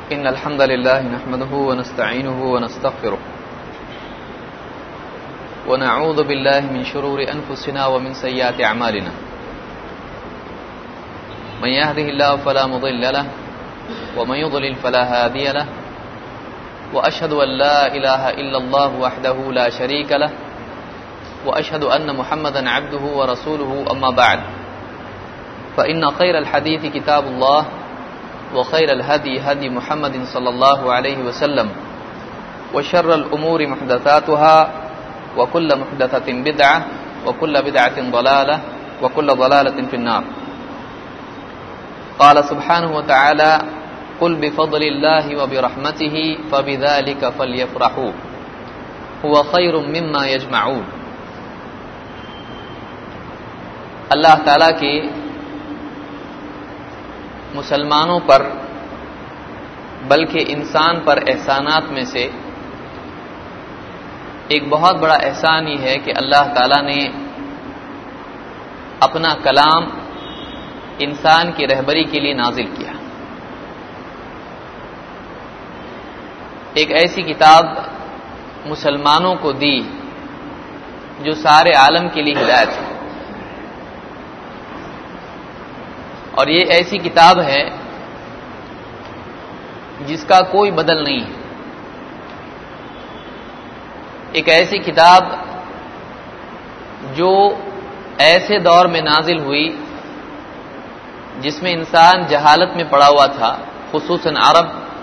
إن الحمد لله نحمده ونستعينه ونستغفره ونعوذ بالله من شرور أنفسنا ومن سيئات أعمالنا من يهده الله فلا مضل له ومن يضلل فلا هادي له وأشهد أن لا إله إلا الله وحده لا شريك له وأشهد أن محمدا عبده ورسوله أما بعد فإن خير الحديث كتاب الله وخير الهدي هدي محمد صلى الله عليه وسلم وشر الأمور محدثاتها وكل محدثة بدعة وكل بدعة ضلالة وكل ضلالة في النار. قال سبحانه وتعالى قل بفضل الله وبرحمته فبذلك فليفرحوا هو خير مما يجمعون. اللہ تعالیٰ کے مسلمانوں پر بلکہ انسان پر احسانات میں سے ایک بہت بڑا احسان یہ ہے کہ اللہ تعالیٰ نے اپنا کلام انسان کی رہبری کے لیے نازل کیا. ایک ایسی کتاب مسلمانوں کو دی جو سارے عالم کے لیے ہدایت ہے، اور یہ ایسی کتاب ہے جس کا کوئی بدل نہیں ہے. ایک ایسی کتاب جو ایسے دور میں نازل ہوئی جس میں انسان جہالت میں پڑا ہوا تھا، خصوصاً عرب.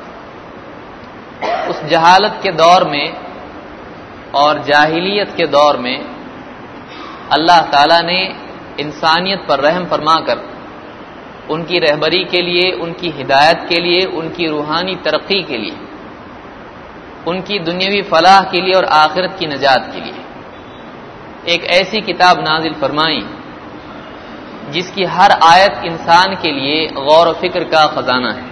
اس جہالت کے دور میں اور جاہلیت کے دور میں اللہ تعالیٰ نے انسانیت پر رحم فرما کر ان کی رہبری کے لیے، ان کی ہدایت کے لیے، ان کی روحانی ترقی کے لیے، ان کی دنیاوی فلاح کے لیے اور آخرت کی نجات کے لیے ایک ایسی کتاب نازل فرمائی جس کی ہر آیت انسان کے لیے غور و فکر کا خزانہ ہے.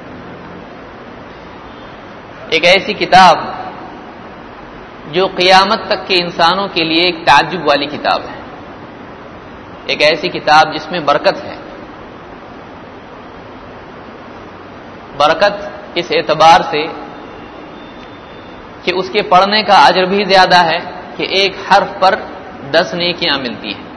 ایک ایسی کتاب جو قیامت تک کے انسانوں کے لیے ایک تعجب والی کتاب ہے. ایک ایسی کتاب جس میں برکت ہے. برکت اس اعتبار سے کہ اس کے پڑھنے کا اجر بھی زیادہ ہے کہ ایک حرف پر 10 نیکیاں ملتی ہیں،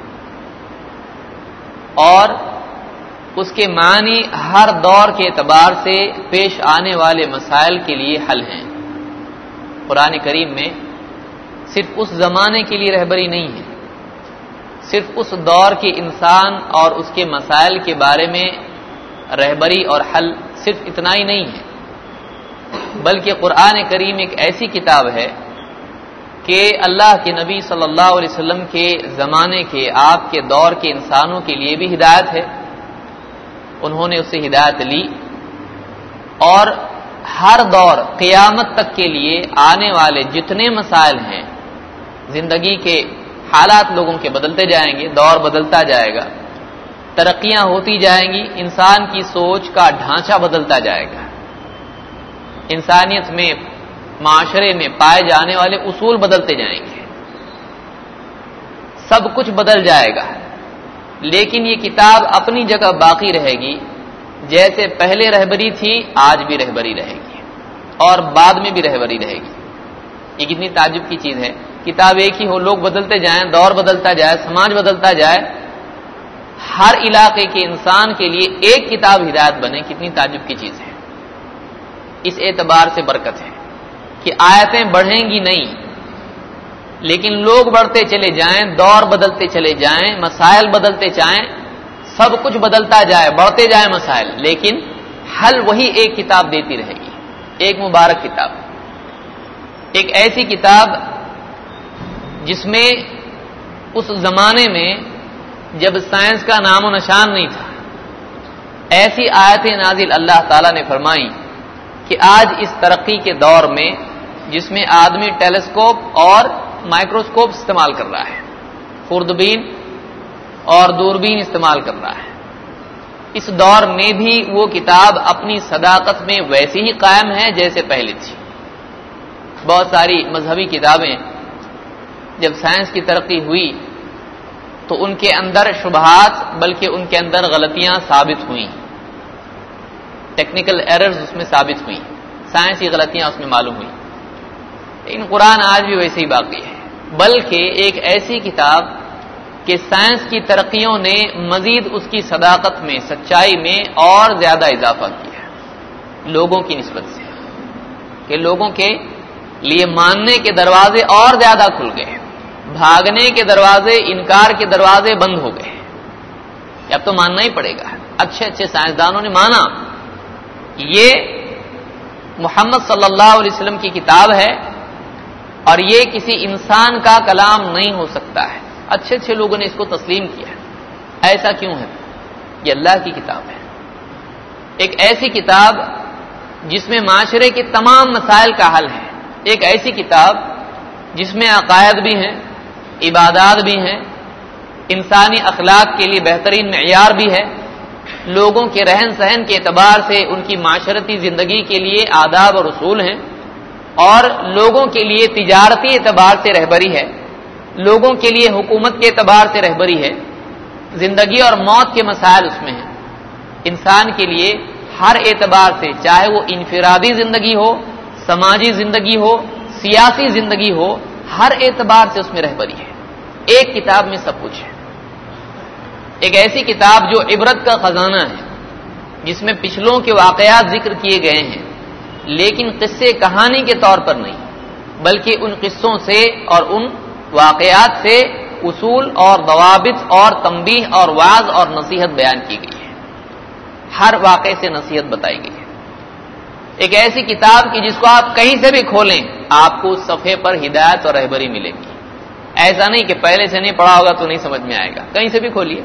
اور اس کے معنی ہر دور کے اعتبار سے پیش آنے والے مسائل کے لیے حل ہیں. قرآن کریم میں صرف اس زمانے کے لیے رہبری نہیں ہے، صرف اس دور کے انسان اور اس کے مسائل کے بارے میں رہبری اور حل صرف اتنا ہی نہیں ہے، بلکہ قرآن کریم ایک ایسی کتاب ہے کہ اللہ کے نبی صلی اللہ علیہ وسلم کے زمانے کے، آپ کے دور کے انسانوں کے لیے بھی ہدایت ہے. انہوں نے اسے ہدایت لی، اور ہر دور قیامت تک کے لیے آنے والے جتنے مسائل ہیں، زندگی کے حالات لوگوں کے بدلتے جائیں گے، دور بدلتا جائے گا، ترقیاں ہوتی جائیں گی، انسان کی سوچ کا ڈھانچہ بدلتا جائے گا، انسانیت میں، معاشرے میں پائے جانے والے اصول بدلتے جائیں گے، سب کچھ بدل جائے گا. لیکن یہ کتاب اپنی جگہ باقی رہے گی. جیسے پہلے رہبری تھی، آج بھی رہبری رہے گی، اور بعد میں بھی رہبری رہے گی. یہ کتنی تعجب کی چیز ہے. کتاب ایک ہی ہو، لوگ بدلتے جائیں، دور بدلتا جائے، سماج بدلتا جائے، ہر علاقے کے انسان کے لیے ایک کتاب ہدایت بنے. کتنی تعجب کی چیز ہے. اس اعتبار سے برکت ہے کہ آیتیں بڑھیں گی نہیں، لیکن لوگ بڑھتے چلے جائیں، دور بدلتے چلے جائیں، مسائل بدلتے جائیں، سب کچھ بدلتا جائے، بڑھتے جائیں مسائل، لیکن حل وہی ایک کتاب دیتی رہے گی. ایک مبارک کتاب، ایک ایسی کتاب جس میں اس زمانے میں جب سائنس کا نام و نشان نہیں تھا، ایسی آیتیں نازل اللہ تعالیٰ نے فرمائی کہ آج اس ترقی کے دور میں جس میں آدمی ٹیلیسکوپ اور مائکروسکوپ استعمال کر رہا ہے، خوردبین اور دوربین استعمال کر رہا ہے، اس دور میں بھی وہ کتاب اپنی صداقت میں ویسی ہی قائم ہے جیسے پہلے تھی. بہت ساری مذہبی کتابیں جب سائنس کی ترقی ہوئی تو ان کے اندر شبہات بلکہ ان کے اندر غلطیاں ثابت ہوئیں. ٹیکنیکل ایررز اس میں ثابت ہوئی، سائنسی غلطیاں اس میں معلوم ہوئی، لیکن قرآن آج بھی ویسے ہی باقی ہے، بلکہ ایک ایسی کتاب کہ سائنس کی ترقیوں نے مزید اس کی صداقت میں، سچائی میں اور زیادہ اضافہ کیا ہے لوگوں کی نسبت سے، کہ لوگوں کے لیے ماننے کے دروازے اور زیادہ کھل گئے، بھاگنے کے دروازے، انکار کے دروازے بند ہو گئے، اب تو ماننا ہی پڑے گا۔ اچھے اچھے سائنسدانوں نے مانا یہ محمد صلی اللہ علیہ وسلم کی کتاب ہے اور یہ کسی انسان کا کلام نہیں ہو سکتا ہے، اچھے اچھے لوگوں نے اس کو تسلیم کیا۔ ایسا کیوں ہے؟ یہ اللہ کی کتاب ہے، ایک ایسی کتاب جس میں معاشرے کے تمام مسائل کا حل ہے، ایک ایسی کتاب جس میں عقائد بھی ہیں، عبادات بھی ہیں، انسانی اخلاق کے لیے بہترین معیار بھی ہے، لوگوں کے رہن سہن کے اعتبار سے ان کی معاشرتی زندگی کے لیے آداب اور اصول ہیں، اور لوگوں کے لیے تجارتی اعتبار سے رہبری ہے، لوگوں کے لیے حکومت کے اعتبار سے رہبری ہے، زندگی اور موت کے مسائل اس میں ہیں، انسان کے لیے ہر اعتبار سے، چاہے وہ انفرادی زندگی ہو، سماجی زندگی ہو، سیاسی زندگی ہو، ہر اعتبار سے اس میں رہبری ہے۔ ایک کتاب میں سب کچھ ہے، ایک ایسی کتاب جو عبرت کا خزانہ ہے، جس میں پچھلوں کے واقعات ذکر کیے گئے ہیں، لیکن قصے کہانی کے طور پر نہیں، بلکہ ان قصوں سے اور ان واقعات سے اصول اور ضوابط اور تنبیہ اور وعظ اور نصیحت بیان کی گئی ہے، ہر واقعے سے نصیحت بتائی گئی ہے۔ ایک ایسی کتاب کہ جس کو آپ کہیں سے بھی کھولیں آپ کو اس صفحے پر ہدایت اور رہبری ملے گی، ایسا نہیں کہ پہلے سے نہیں پڑھا ہوگا تو نہیں سمجھ میں آئے گا، کہیں سے بھی کھولیے۔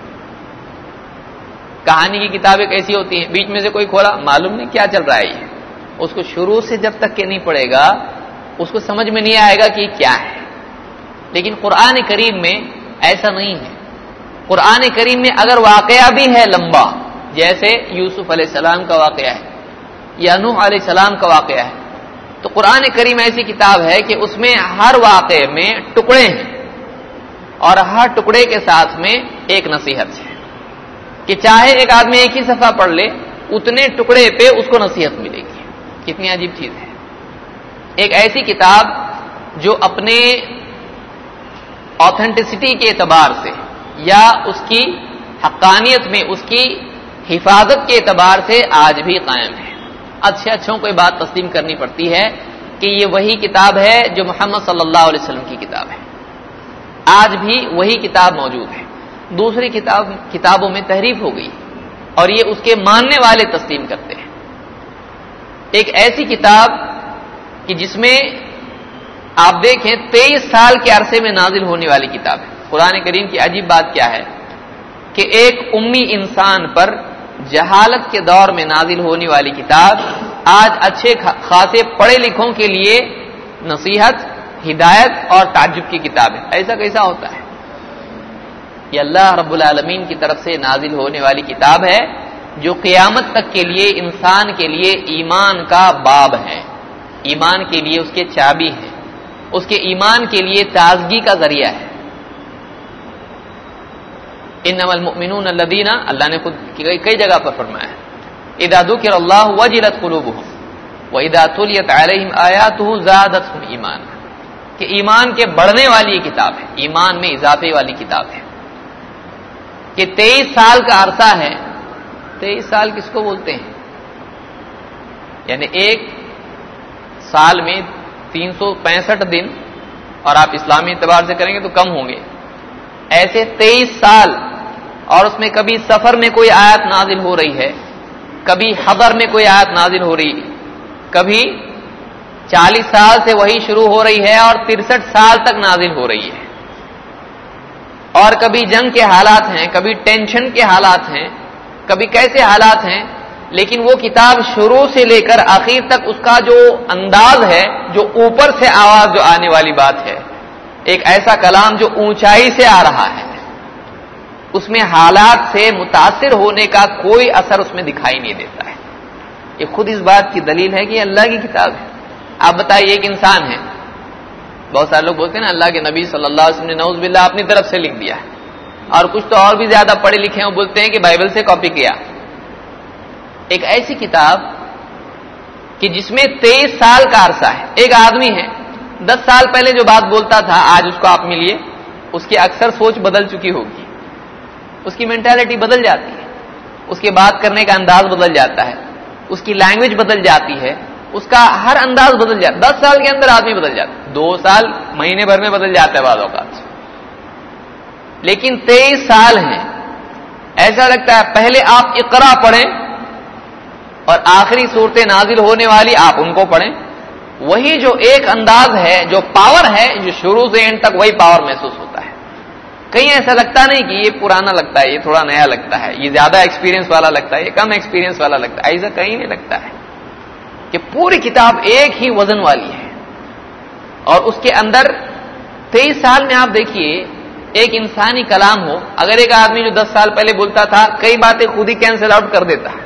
کہانی کی کتابیں کیسی ہوتی ہیں؟ بیچ میں سے کوئی کھولا، معلوم نہیں کیا چل رہا ہے، یہ اس کو شروع سے جب تک کہ نہیں پڑھے گا اس کو سمجھ میں نہیں آئے گا کہ کیا ہے۔ لیکن قرآن کریم میں ایسا نہیں ہے، قرآن کریم میں اگر واقعہ بھی ہے لمبا، جیسے یوسف علیہ السلام کا واقعہ ہے یا نوح علیہ السلام کا واقعہ ہے، تو قرآن کریم ایسی کتاب ہے کہ اس میں ہر واقعے میں ٹکڑے ہیں اور ہر ٹکڑے کے ساتھ میں ایک نصیحت ہے، کہ چاہے ایک آدمی ایک ہی صفحہ پڑھ لے اتنے ٹکڑے پہ اس کو نصیحت ملے گی۔ کتنی عجیب چیز ہے، ایک ایسی کتاب جو اپنے آتھینٹسٹی کے اعتبار سے یا اس کی حقانیت میں اس کی حفاظت کے اعتبار سے آج بھی قائم ہے۔ اچھے اچھوں کو یہ بات تسلیم کرنی پڑتی ہے کہ یہ وہی کتاب ہے جو محمد صلی اللہ علیہ وسلم کی کتاب ہے، آج بھی وہی کتاب موجود ہے۔ دوسری کتابوں میں تحریف ہو گئی اور یہ اس کے ماننے والے تسلیم کرتے ہیں۔ ایک ایسی کتاب کہ جس میں آپ دیکھیں 23 سال کے عرصے میں نازل ہونے والی کتاب ہے۔ قرآن کریم کی عجیب بات کیا ہے کہ ایک امی انسان پر جہالت کے دور میں نازل ہونے والی کتاب آج اچھے خاصے پڑھے لکھوں کے لیے نصیحت، ہدایت اور تعجب کی کتاب ہے۔ ایسا کیسا ہوتا ہے؟ یہ اللہ رب العالمین کی طرف سے نازل ہونے والی کتاب ہے جو قیامت تک کے لیے انسان کے لیے ایمان کا باب ہے، ایمان کے لیے اس کے چابی ہے، اس کے ایمان کے لیے تازگی کا ذریعہ ہے۔ انما المؤمنون الذین، اللہ نے خود کئی جگہ پر فرمایا ہے، اذا ذکر اللہ وجلت قلوبهم واذا تلیت علیہم آیاتہ زادتهم ایمانا، کہ ایمان کے بڑھنے والی یہ کتاب ہے، ایمان میں اضافے والی کتاب ہے، کہ 23 سال کا عرصہ ہے۔ 23 سال کس کو بولتے ہیں؟ یعنی ایک سال میں 365 دن، اور آپ اسلامی اعتبار سے کریں گے تو کم ہوں گے، ایسے 23 سال، اور اس میں کبھی سفر میں کوئی آیت نازل ہو رہی ہے، کبھی حضر میں کوئی آیت نازل ہو رہی ہے، کبھی 40 سال سے وہی شروع ہو رہی ہے اور 63 سال تک نازل ہو رہی ہے، اور کبھی جنگ کے حالات ہیں، کبھی ٹینشن کے حالات ہیں، کبھی کیسے حالات ہیں، لیکن وہ کتاب شروع سے لے کر آخر تک اس کا جو انداز ہے، جو اوپر سے آواز جو آنے والی بات ہے، ایک ایسا کلام جو اونچائی سے آ رہا ہے، اس میں حالات سے متاثر ہونے کا کوئی اثر اس میں دکھائی نہیں دیتا ہے۔ یہ خود اس بات کی دلیل ہے کہ یہ اللہ کی کتاب ہے۔ آپ بتائیے ایک انسان ہے، بہت سارے لوگ بولتے ہیں نا اللہ کے نبی صلی اللہ علیہ وسلم نے نعوذ باللہ اپنی طرف سے لکھ دیا ہے، اور کچھ تو اور بھی زیادہ پڑھے لکھے ہیں وہ بولتے ہیں کہ بائبل سے کاپی کیا۔ ایک ایسی کتاب کہ جس میں 23 سال کا عرصہ ہے. ایک آدمی ہے 10 سال پہلے جو بات بولتا تھا، آج اس کو آپ ملیے، اس کی اکثر سوچ بدل چکی ہوگی، اس کی مینٹالٹی بدل جاتی ہے، اس کے بات کرنے کا انداز بدل جاتا ہے، اس کی لینگویج بدل جاتی ہے، اس کا ہر انداز بدل جاتا ہے. 10 سال کے اندر آدمی بدل جاتا ہے. 2 سال مہینے بھر میں بدل جاتا ہے بعض اوقات، لیکن 23 سال ہیں. ایسا لگتا ہے پہلے آپ اقرا پڑھیں اور آخری صورتیں نازل ہونے والی آپ ان کو پڑھیں، وہی جو ایک انداز ہے، جو پاور ہے، جو شروع سے اینڈ تک وہی پاور محسوس ہوتا ہے. کہیں ایسا لگتا نہیں کہ یہ پرانا لگتا ہے، یہ تھوڑا نیا لگتا ہے، یہ زیادہ ایکسپیرینس والا لگتا ہے، یہ کم ایکسپیرینس والا لگتا ہے. ایسا کہیں نہیں لگتا ہے کہ پوری کتاب ایک ہی وزن والی ہے. اور اس کے اندر 23 سال میں آپ دیکھیے ایک انسانی کلام ہو. اگر ایک آدمی جو 10 سال پہلے بولتا تھا کئی باتیں خود ہی کینسل آؤٹ کر دیتا ہے.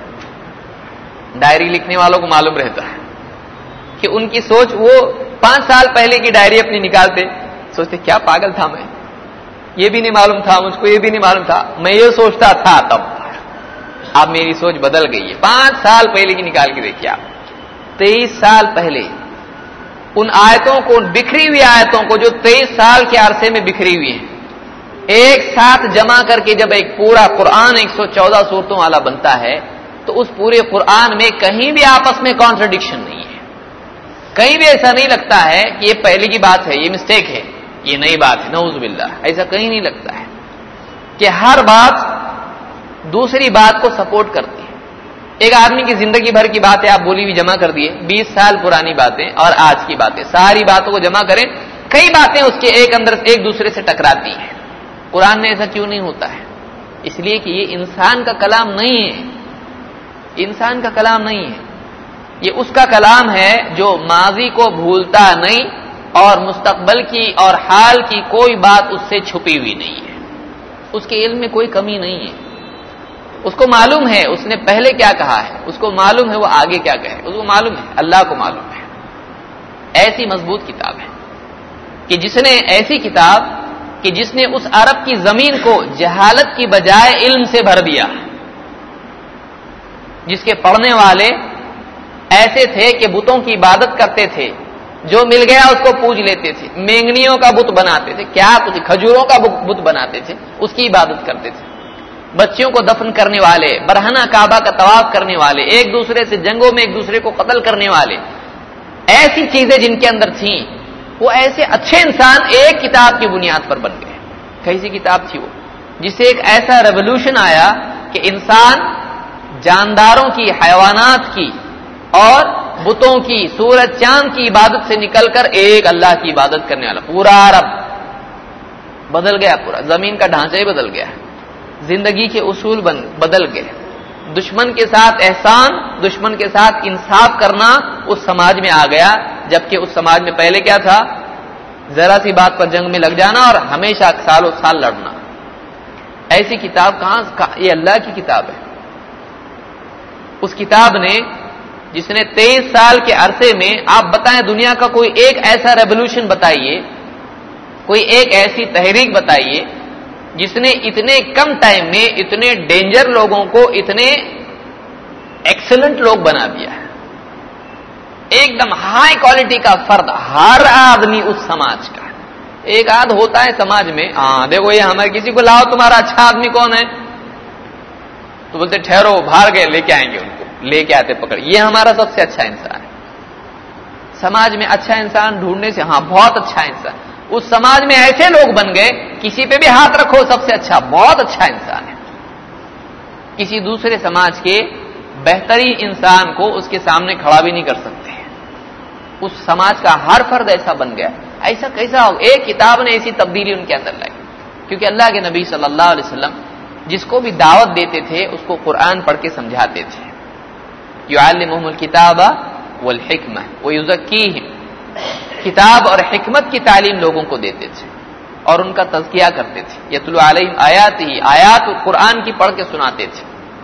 ڈائری لکھنے والوں کو معلوم رہتا ہے کہ ان کی سوچ، وہ 5 سال پہلے کی ڈائری اپنی نکالتے، سوچتے کیا پاگل تھا میں، یہ بھی نہیں معلوم تھا مجھ کو، یہ بھی نہیں معلوم تھا، میں یہ سوچتا تھا تب. اب میری سوچ بدل گئی ہے. 5 سال پہلے کی نکال کے دیکھیے آپ. 23 سال پہلے ان آیتوں کو، ان بکھری ہوئی آیتوں کو جو 23 سال کے عرصے میں بکھری ہوئی ہیں، ایک ساتھ جمع کر کے جب ایک پورا قرآن 114 سورتوں والا بنتا ہے تو اس پورے قرآن میں کہیں بھی آپس میں کانٹرڈکشن نہیں ہے. کہیں بھی ایسا نہیں لگتا ہے کہ یہ پہلے کی بات ہے، یہ مسٹیک ہے، یہ نئی بات ہے، نعوذ باللہ. ایسا کہیں نہیں لگتا ہے کہ ہر بات دوسری بات کو سپورٹ کرتی ہے. ایک آدمی کی زندگی بھر کی باتیں آپ بولی ہوئی جمع کر دیے، 20 سال پرانی باتیں اور آج کی باتیں، ساری باتوں کو جمع کریں، کئی باتیں اس کے ایک اندر ایک دوسرے سے ٹکراتی ہیں. قرآن میں ایسا کیوں نہیں ہوتا ہے؟ اس لیے کہ یہ انسان کا کلام نہیں ہے. انسان کا کلام نہیں ہے، یہ اس کا کلام ہے جو ماضی کو بھولتا نہیں اور مستقبل کی اور حال کی کوئی بات اس سے چھپی ہوئی نہیں ہے. اس کے علم میں کوئی کمی نہیں ہے. اس کو معلوم ہے اس نے پہلے کیا کہا ہے، اس کو معلوم ہے وہ آگے کیا کہے، اس کو معلوم ہے، اللہ کو معلوم ہے. ایسی مضبوط کتاب ہے کہ جس نے ایسی کتاب کہ جس نے اس عرب کی زمین کو جہالت کی بجائے علم سے بھر دیا، جس کے پڑھنے والے ایسے تھے کہ بتوں کی عبادت کرتے تھے، جو مل گیا اس کو پوج لیتے تھے، مینگنیوں کا بت بناتے تھے، کیا کچھ کھجوروں کا بت بناتے تھے، اس کی عبادت کرتے تھے. بچیوں کو دفن کرنے والے، برہنہ کعبہ کا طواف کرنے والے، ایک دوسرے سے جنگوں میں ایک دوسرے کو قتل کرنے والے، ایسی چیزیں جن کے اندر تھیں، وہ ایسے اچھے انسان ایک کتاب کی بنیاد پر بن گئے. کیسی کتاب تھی وہ؟ جس سے ایک ایسا ریولوشن آیا کہ انسان جانداروں کی، حیوانات کی اور بتوں کی، سورج چاند کی عبادت سے نکل کر ایک اللہ کی عبادت کرنے والا پورا عرب بدل گیا. پورا زمین کا ڈھانچہ ہی بدل گیا، زندگی کے اصول بدل گئے. دشمن کے ساتھ احسان، دشمن کے ساتھ انصاف کرنا اس سماج میں آ گیا، جبکہ اس سماج میں پہلے کیا تھا؟ ذرا سی بات پر جنگ میں لگ جانا اور ہمیشہ سالوں سال لڑنا. ایسی کتاب کہاں؟ یہ اللہ کی کتاب ہے. اس کتاب نے، جس نے 23 سال کے عرصے میں، آپ بتائیں دنیا کا کوئی ایک ایسا ریولوشن بتائیے، کوئی ایک ایسی تحریک بتائیے جس نے اتنے کم ٹائم میں اتنے ڈینجر لوگوں کو اتنے ایکسلنٹ لوگ بنا دیا ہے. ایک دم ہائی کوالٹی کا فرد، ہر آدمی اس سماج کا. ایک آدھ ہوتا ہے سماج میں، دیکھو یہ ہمارے کسی کو لاؤ تمہارا اچھا آدمی کون ہے، تو بولتے ٹھہرو باہر گئے، لے کے آئیں گے ان کو، لے کے آتے پکڑ، یہ ہمارا سب سے اچھا انسان ہے. سماج میں اچھا انسان ڈھونڈنے سے، بہت اچھا انسان، اس سماج میں ایسے لوگ بن گئے، کسی پہ بھی ہاتھ رکھو سب سے اچھا، بہت اچھا انسان ہے. کسی دوسرے سماج کے بہترین انسان کو اس کے سامنے کھڑا بھی نہیں کر سکتے. اس سماج کا ہر فرد ایسا بن گیا. ایسا کیسا ہو؟ ایک کتاب نے ایسی تبدیلی ان کے اندر لائی. کیونکہ اللہ کے نبی صلی اللہ علیہ وسلم جس کو بھی دعوت دیتے تھے اس کو قرآن پڑھ کے سمجھاتے تھے. یعلمہم الکتاب والحکمہ ویزکیہم، کتاب اور حکمت کی تعلیم لوگوں کو دیتے تھے اور ان کا تزکیہ کرتے تھے. یتلو علیہم آیاتہ، آیات قرآن کی پڑھ کے سناتے تھے.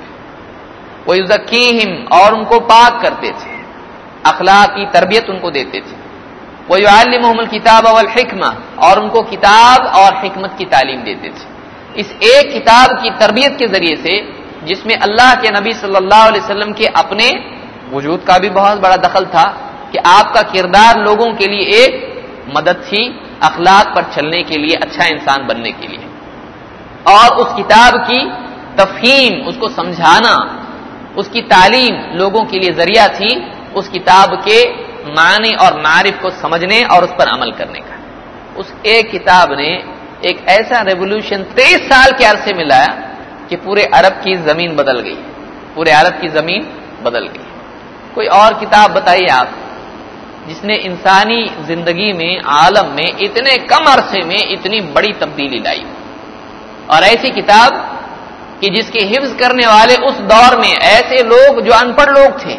ویزکیہم، اور ان کو پاک کرتے تھے، اخلاق کی تربیت ان کو دیتے تھے. وَيُعَلِّمُهُمُ الْكِتَابَ وَالْحِكْمَةَ، اور ان کو کتاب اور حکمت کی تعلیم دیتے تھے. اس ایک کتاب کی تربیت کے ذریعے سے جس میں اللہ کے نبی صلی اللہ علیہ وسلم کے اپنے وجود کا بھی بہت بڑا دخل تھا کہ آپ کا کردار لوگوں کے لیے ایک مدد تھی اخلاق پر چلنے کے لیے، اچھا انسان بننے کے لیے، اور اس کتاب کی تفہیم، اس کو سمجھانا، اس کی تعلیم لوگوں کے لیے ذریعہ تھی اس کتاب کے معنی اور معارف کو سمجھنے اور اس پر عمل کرنے کا۔ اس ایک کتاب نے ایک ایسا ریولوشن 23 سال کے عرصے میں لایا کہ پورے عرب کی زمین بدل گئی، پورے عرب کی زمین بدل گئی۔ کوئی اور کتاب بتائیے آپ جس نے انسانی زندگی میں، عالم میں اتنے کم عرصے میں اتنی بڑی تبدیلی لائی، اور ایسی کتاب کہ جس کے حفظ کرنے والے اس دور میں ایسے لوگ جو ان پڑھ لوگ تھے،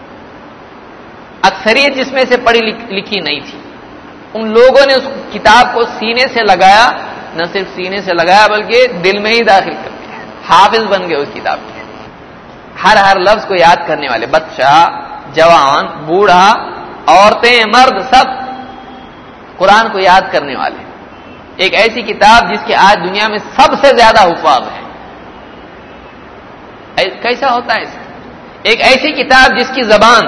اکثریت جس میں سے پڑھی لکھی نہیں تھی، ان لوگوں نے اس کتاب کو سینے سے لگایا، نہ صرف سینے سے لگایا بلکہ دل میں ہی داخل کر دیا، حافظ بن گئے اس کتاب کے، ہر لفظ کو یاد کرنے والے، بچہ، جوان، بوڑھا، عورتیں، مرد، سب قرآن کو یاد کرنے والے۔ ایک ایسی کتاب جس کے آج دنیا میں سب سے زیادہ حفاظ ہے۔ کیسا ہوتا ہے ایسا؟ ایک ایسی کتاب جس کی زبان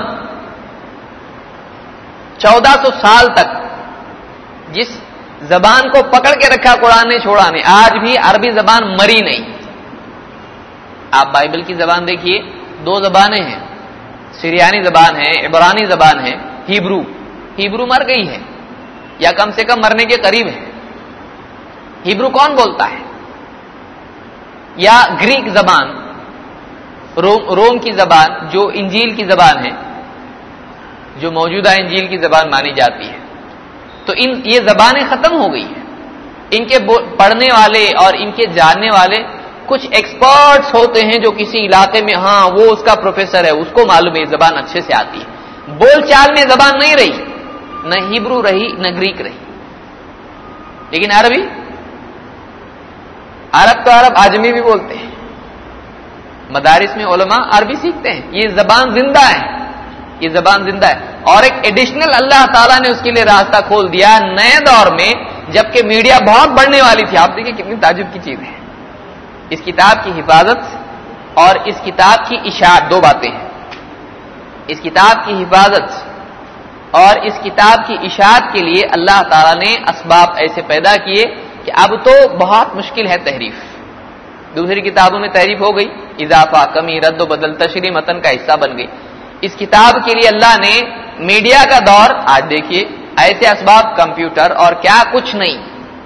1400 سال تک، جس زبان کو پکڑ کے رکھا قرآن نے چھوڑا نہیں، آج بھی عربی زبان مری نہیں۔ آپ بائبل کی زبان دیکھیے، 2 زبانیں ہیں، سریانی زبان ہے، عبرانی زبان ہے، ہیبرو مر گئی ہے یا کم سے کم مرنے کے قریب ہے۔ ہیبرو کون بولتا ہے؟ یا گریک زبان، روم کی زبان جو انجیل کی زبان ہے، جو موجودہ انجیل کی زبان مانی جاتی ہے، تو یہ زبانیں ختم ہو گئی ہیں۔ ان کے پڑھنے والے اور ان کے جاننے والے کچھ ایکسپرٹس ہوتے ہیں جو کسی علاقے میں، ہاں وہ اس کا پروفیسر ہے، اس کو معلوم ہے یہ زبان اچھے سے آتی ہے۔ بول چال میں زبان نہیں رہی، نہ ہیبرو رہی نہ گریک رہی۔ لیکن عرب تو عرب آجمی بھی بولتے ہیں، مدارس میں علماء عربی سیکھتے ہیں۔ یہ زبان زندہ ہے، یہ زبان زندہ ہے، اور ایک ایڈیشنل اللہ تعالیٰ نے اس کے لیے راستہ کھول دیا نئے دور میں، جبکہ میڈیا بہت بڑھنے والی تھی۔ آپ دیکھیں کتنی تعجب کی چیز ہے۔ اس کتاب کی حفاظت اور اس کتاب کی اشاعت، 2 باتیں ہیں۔ اس کتاب کی حفاظت اور اس کتاب کی اشاعت کے لیے اللہ تعالیٰ نے اسباب ایسے پیدا کیے کہ اب تو بہت مشکل ہے تحریف۔ دوسری کتابوں میں تحریف ہو گئی، اضافہ، کمی، رد و بدل، تشریح متن کا حصہ بن گئی۔ اس کتاب کے لیے اللہ نے میڈیا کا دور، آج دیکھیے ایسے اسباب، کمپیوٹر اور کیا کچھ نہیں،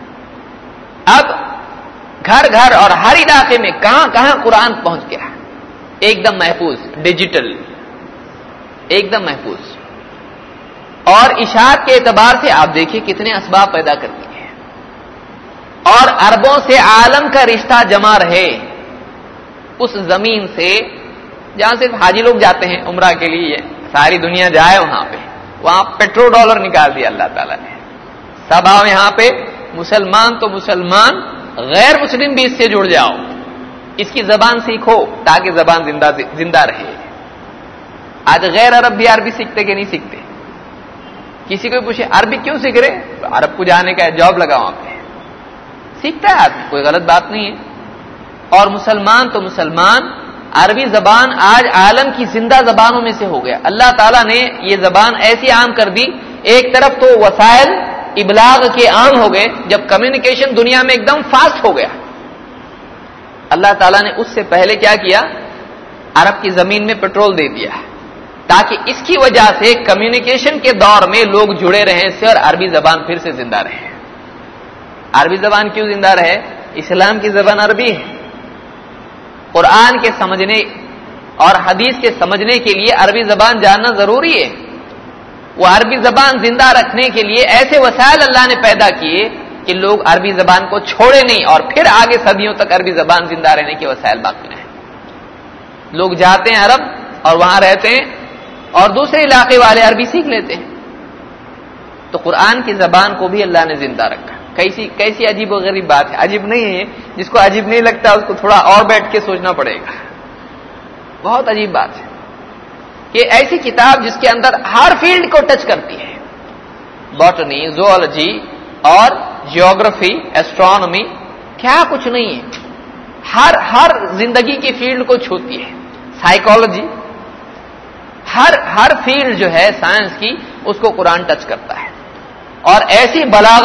اب گھر گھر اور ہر علاقے میں کہاں کہاں قرآن پہنچ گیا، ایک دم محفوظ، ڈیجیٹل، ایک دم محفوظ۔ اور اشاعت کے اعتبار سے آپ دیکھیے کتنے اسباب پیدا کرتی ہے، اور اربوں سے عالم کا رشتہ جمع رہے اس زمین سے جہاں صرف حاجی لوگ جاتے ہیں عمرہ کے لیے، ساری دنیا جائے وہاں پیٹرو ڈالر نکال دیا اللہ تعالیٰ نے۔ سب آؤ یہاں پہ، مسلمان تو مسلمان، غیر مسلم بھی اس سے جڑ جاؤ، اس کی زبان سیکھو تاکہ زبان زندہ رہے۔ آج غیر عرب بھی عربی سیکھتے کہ نہیں سیکھتے؟ کسی کو پوچھے عربی کیوں سیکھ رہے؟ عرب کو جانے کا جاب لگا وہاں پہ، سیکھتا ہے آدمی، کوئی غلط بات نہیں ہے۔ اور مسلمان تو مسلمان، عربی زبان آج عالم کی زندہ زبانوں میں سے ہو گیا۔ اللہ تعالیٰ نے یہ زبان ایسی عام کر دی، ایک طرف تو وسائل ابلاغ کے عام ہو گئے، جب کمیونیکیشن دنیا میں ایک دم فاسٹ ہو گیا، اللہ تعالیٰ نے اس سے پہلے کیا کیا؟ عرب کی زمین میں پیٹرول دے دیا، تاکہ اس کی وجہ سے کمیونیکیشن کے دور میں لوگ جڑے رہیں اس سے، اور عربی زبان پھر سے زندہ رہے۔ عربی زبان کیوں زندہ رہے؟ اسلام کی زبان عربی ہے، قرآن کے سمجھنے اور حدیث کے سمجھنے کے لیے عربی زبان جاننا ضروری ہے۔ وہ عربی زبان زندہ رکھنے کے لیے ایسے وسائل اللہ نے پیدا کیے کہ لوگ عربی زبان کو چھوڑے نہیں، اور پھر آگے صدیوں تک عربی زبان زندہ رہنے کے وسائل باقی رہیں۔ لوگ جاتے ہیں عرب اور وہاں رہتے ہیں، اور دوسرے علاقے والے عربی سیکھ لیتے ہیں۔ تو قرآن کی زبان کو بھی اللہ نے زندہ رکھا۔ کیسی عجیب و غریب بات ہے، عجیب نہیں ہے، جس کو عجیب نہیں لگتا اس کو تھوڑا اور بیٹھ کے سوچنا پڑے گا۔ بہت عجیب بات ہے کہ ایسی کتاب جس کے اندر ہر فیلڈ کو ٹچ کرتی ہے، باٹنی، زوالوجی اور جیوگرافی، ایسٹرونومی، کیا کچھ نہیں ہے، ہر زندگی کی فیلڈ کو چھوتی ہے. سائیکالوجی، ہر فیلڈ جو ہے سائنس کی، اس کو قرآن ٹچ کرتا ہے. اور ایسی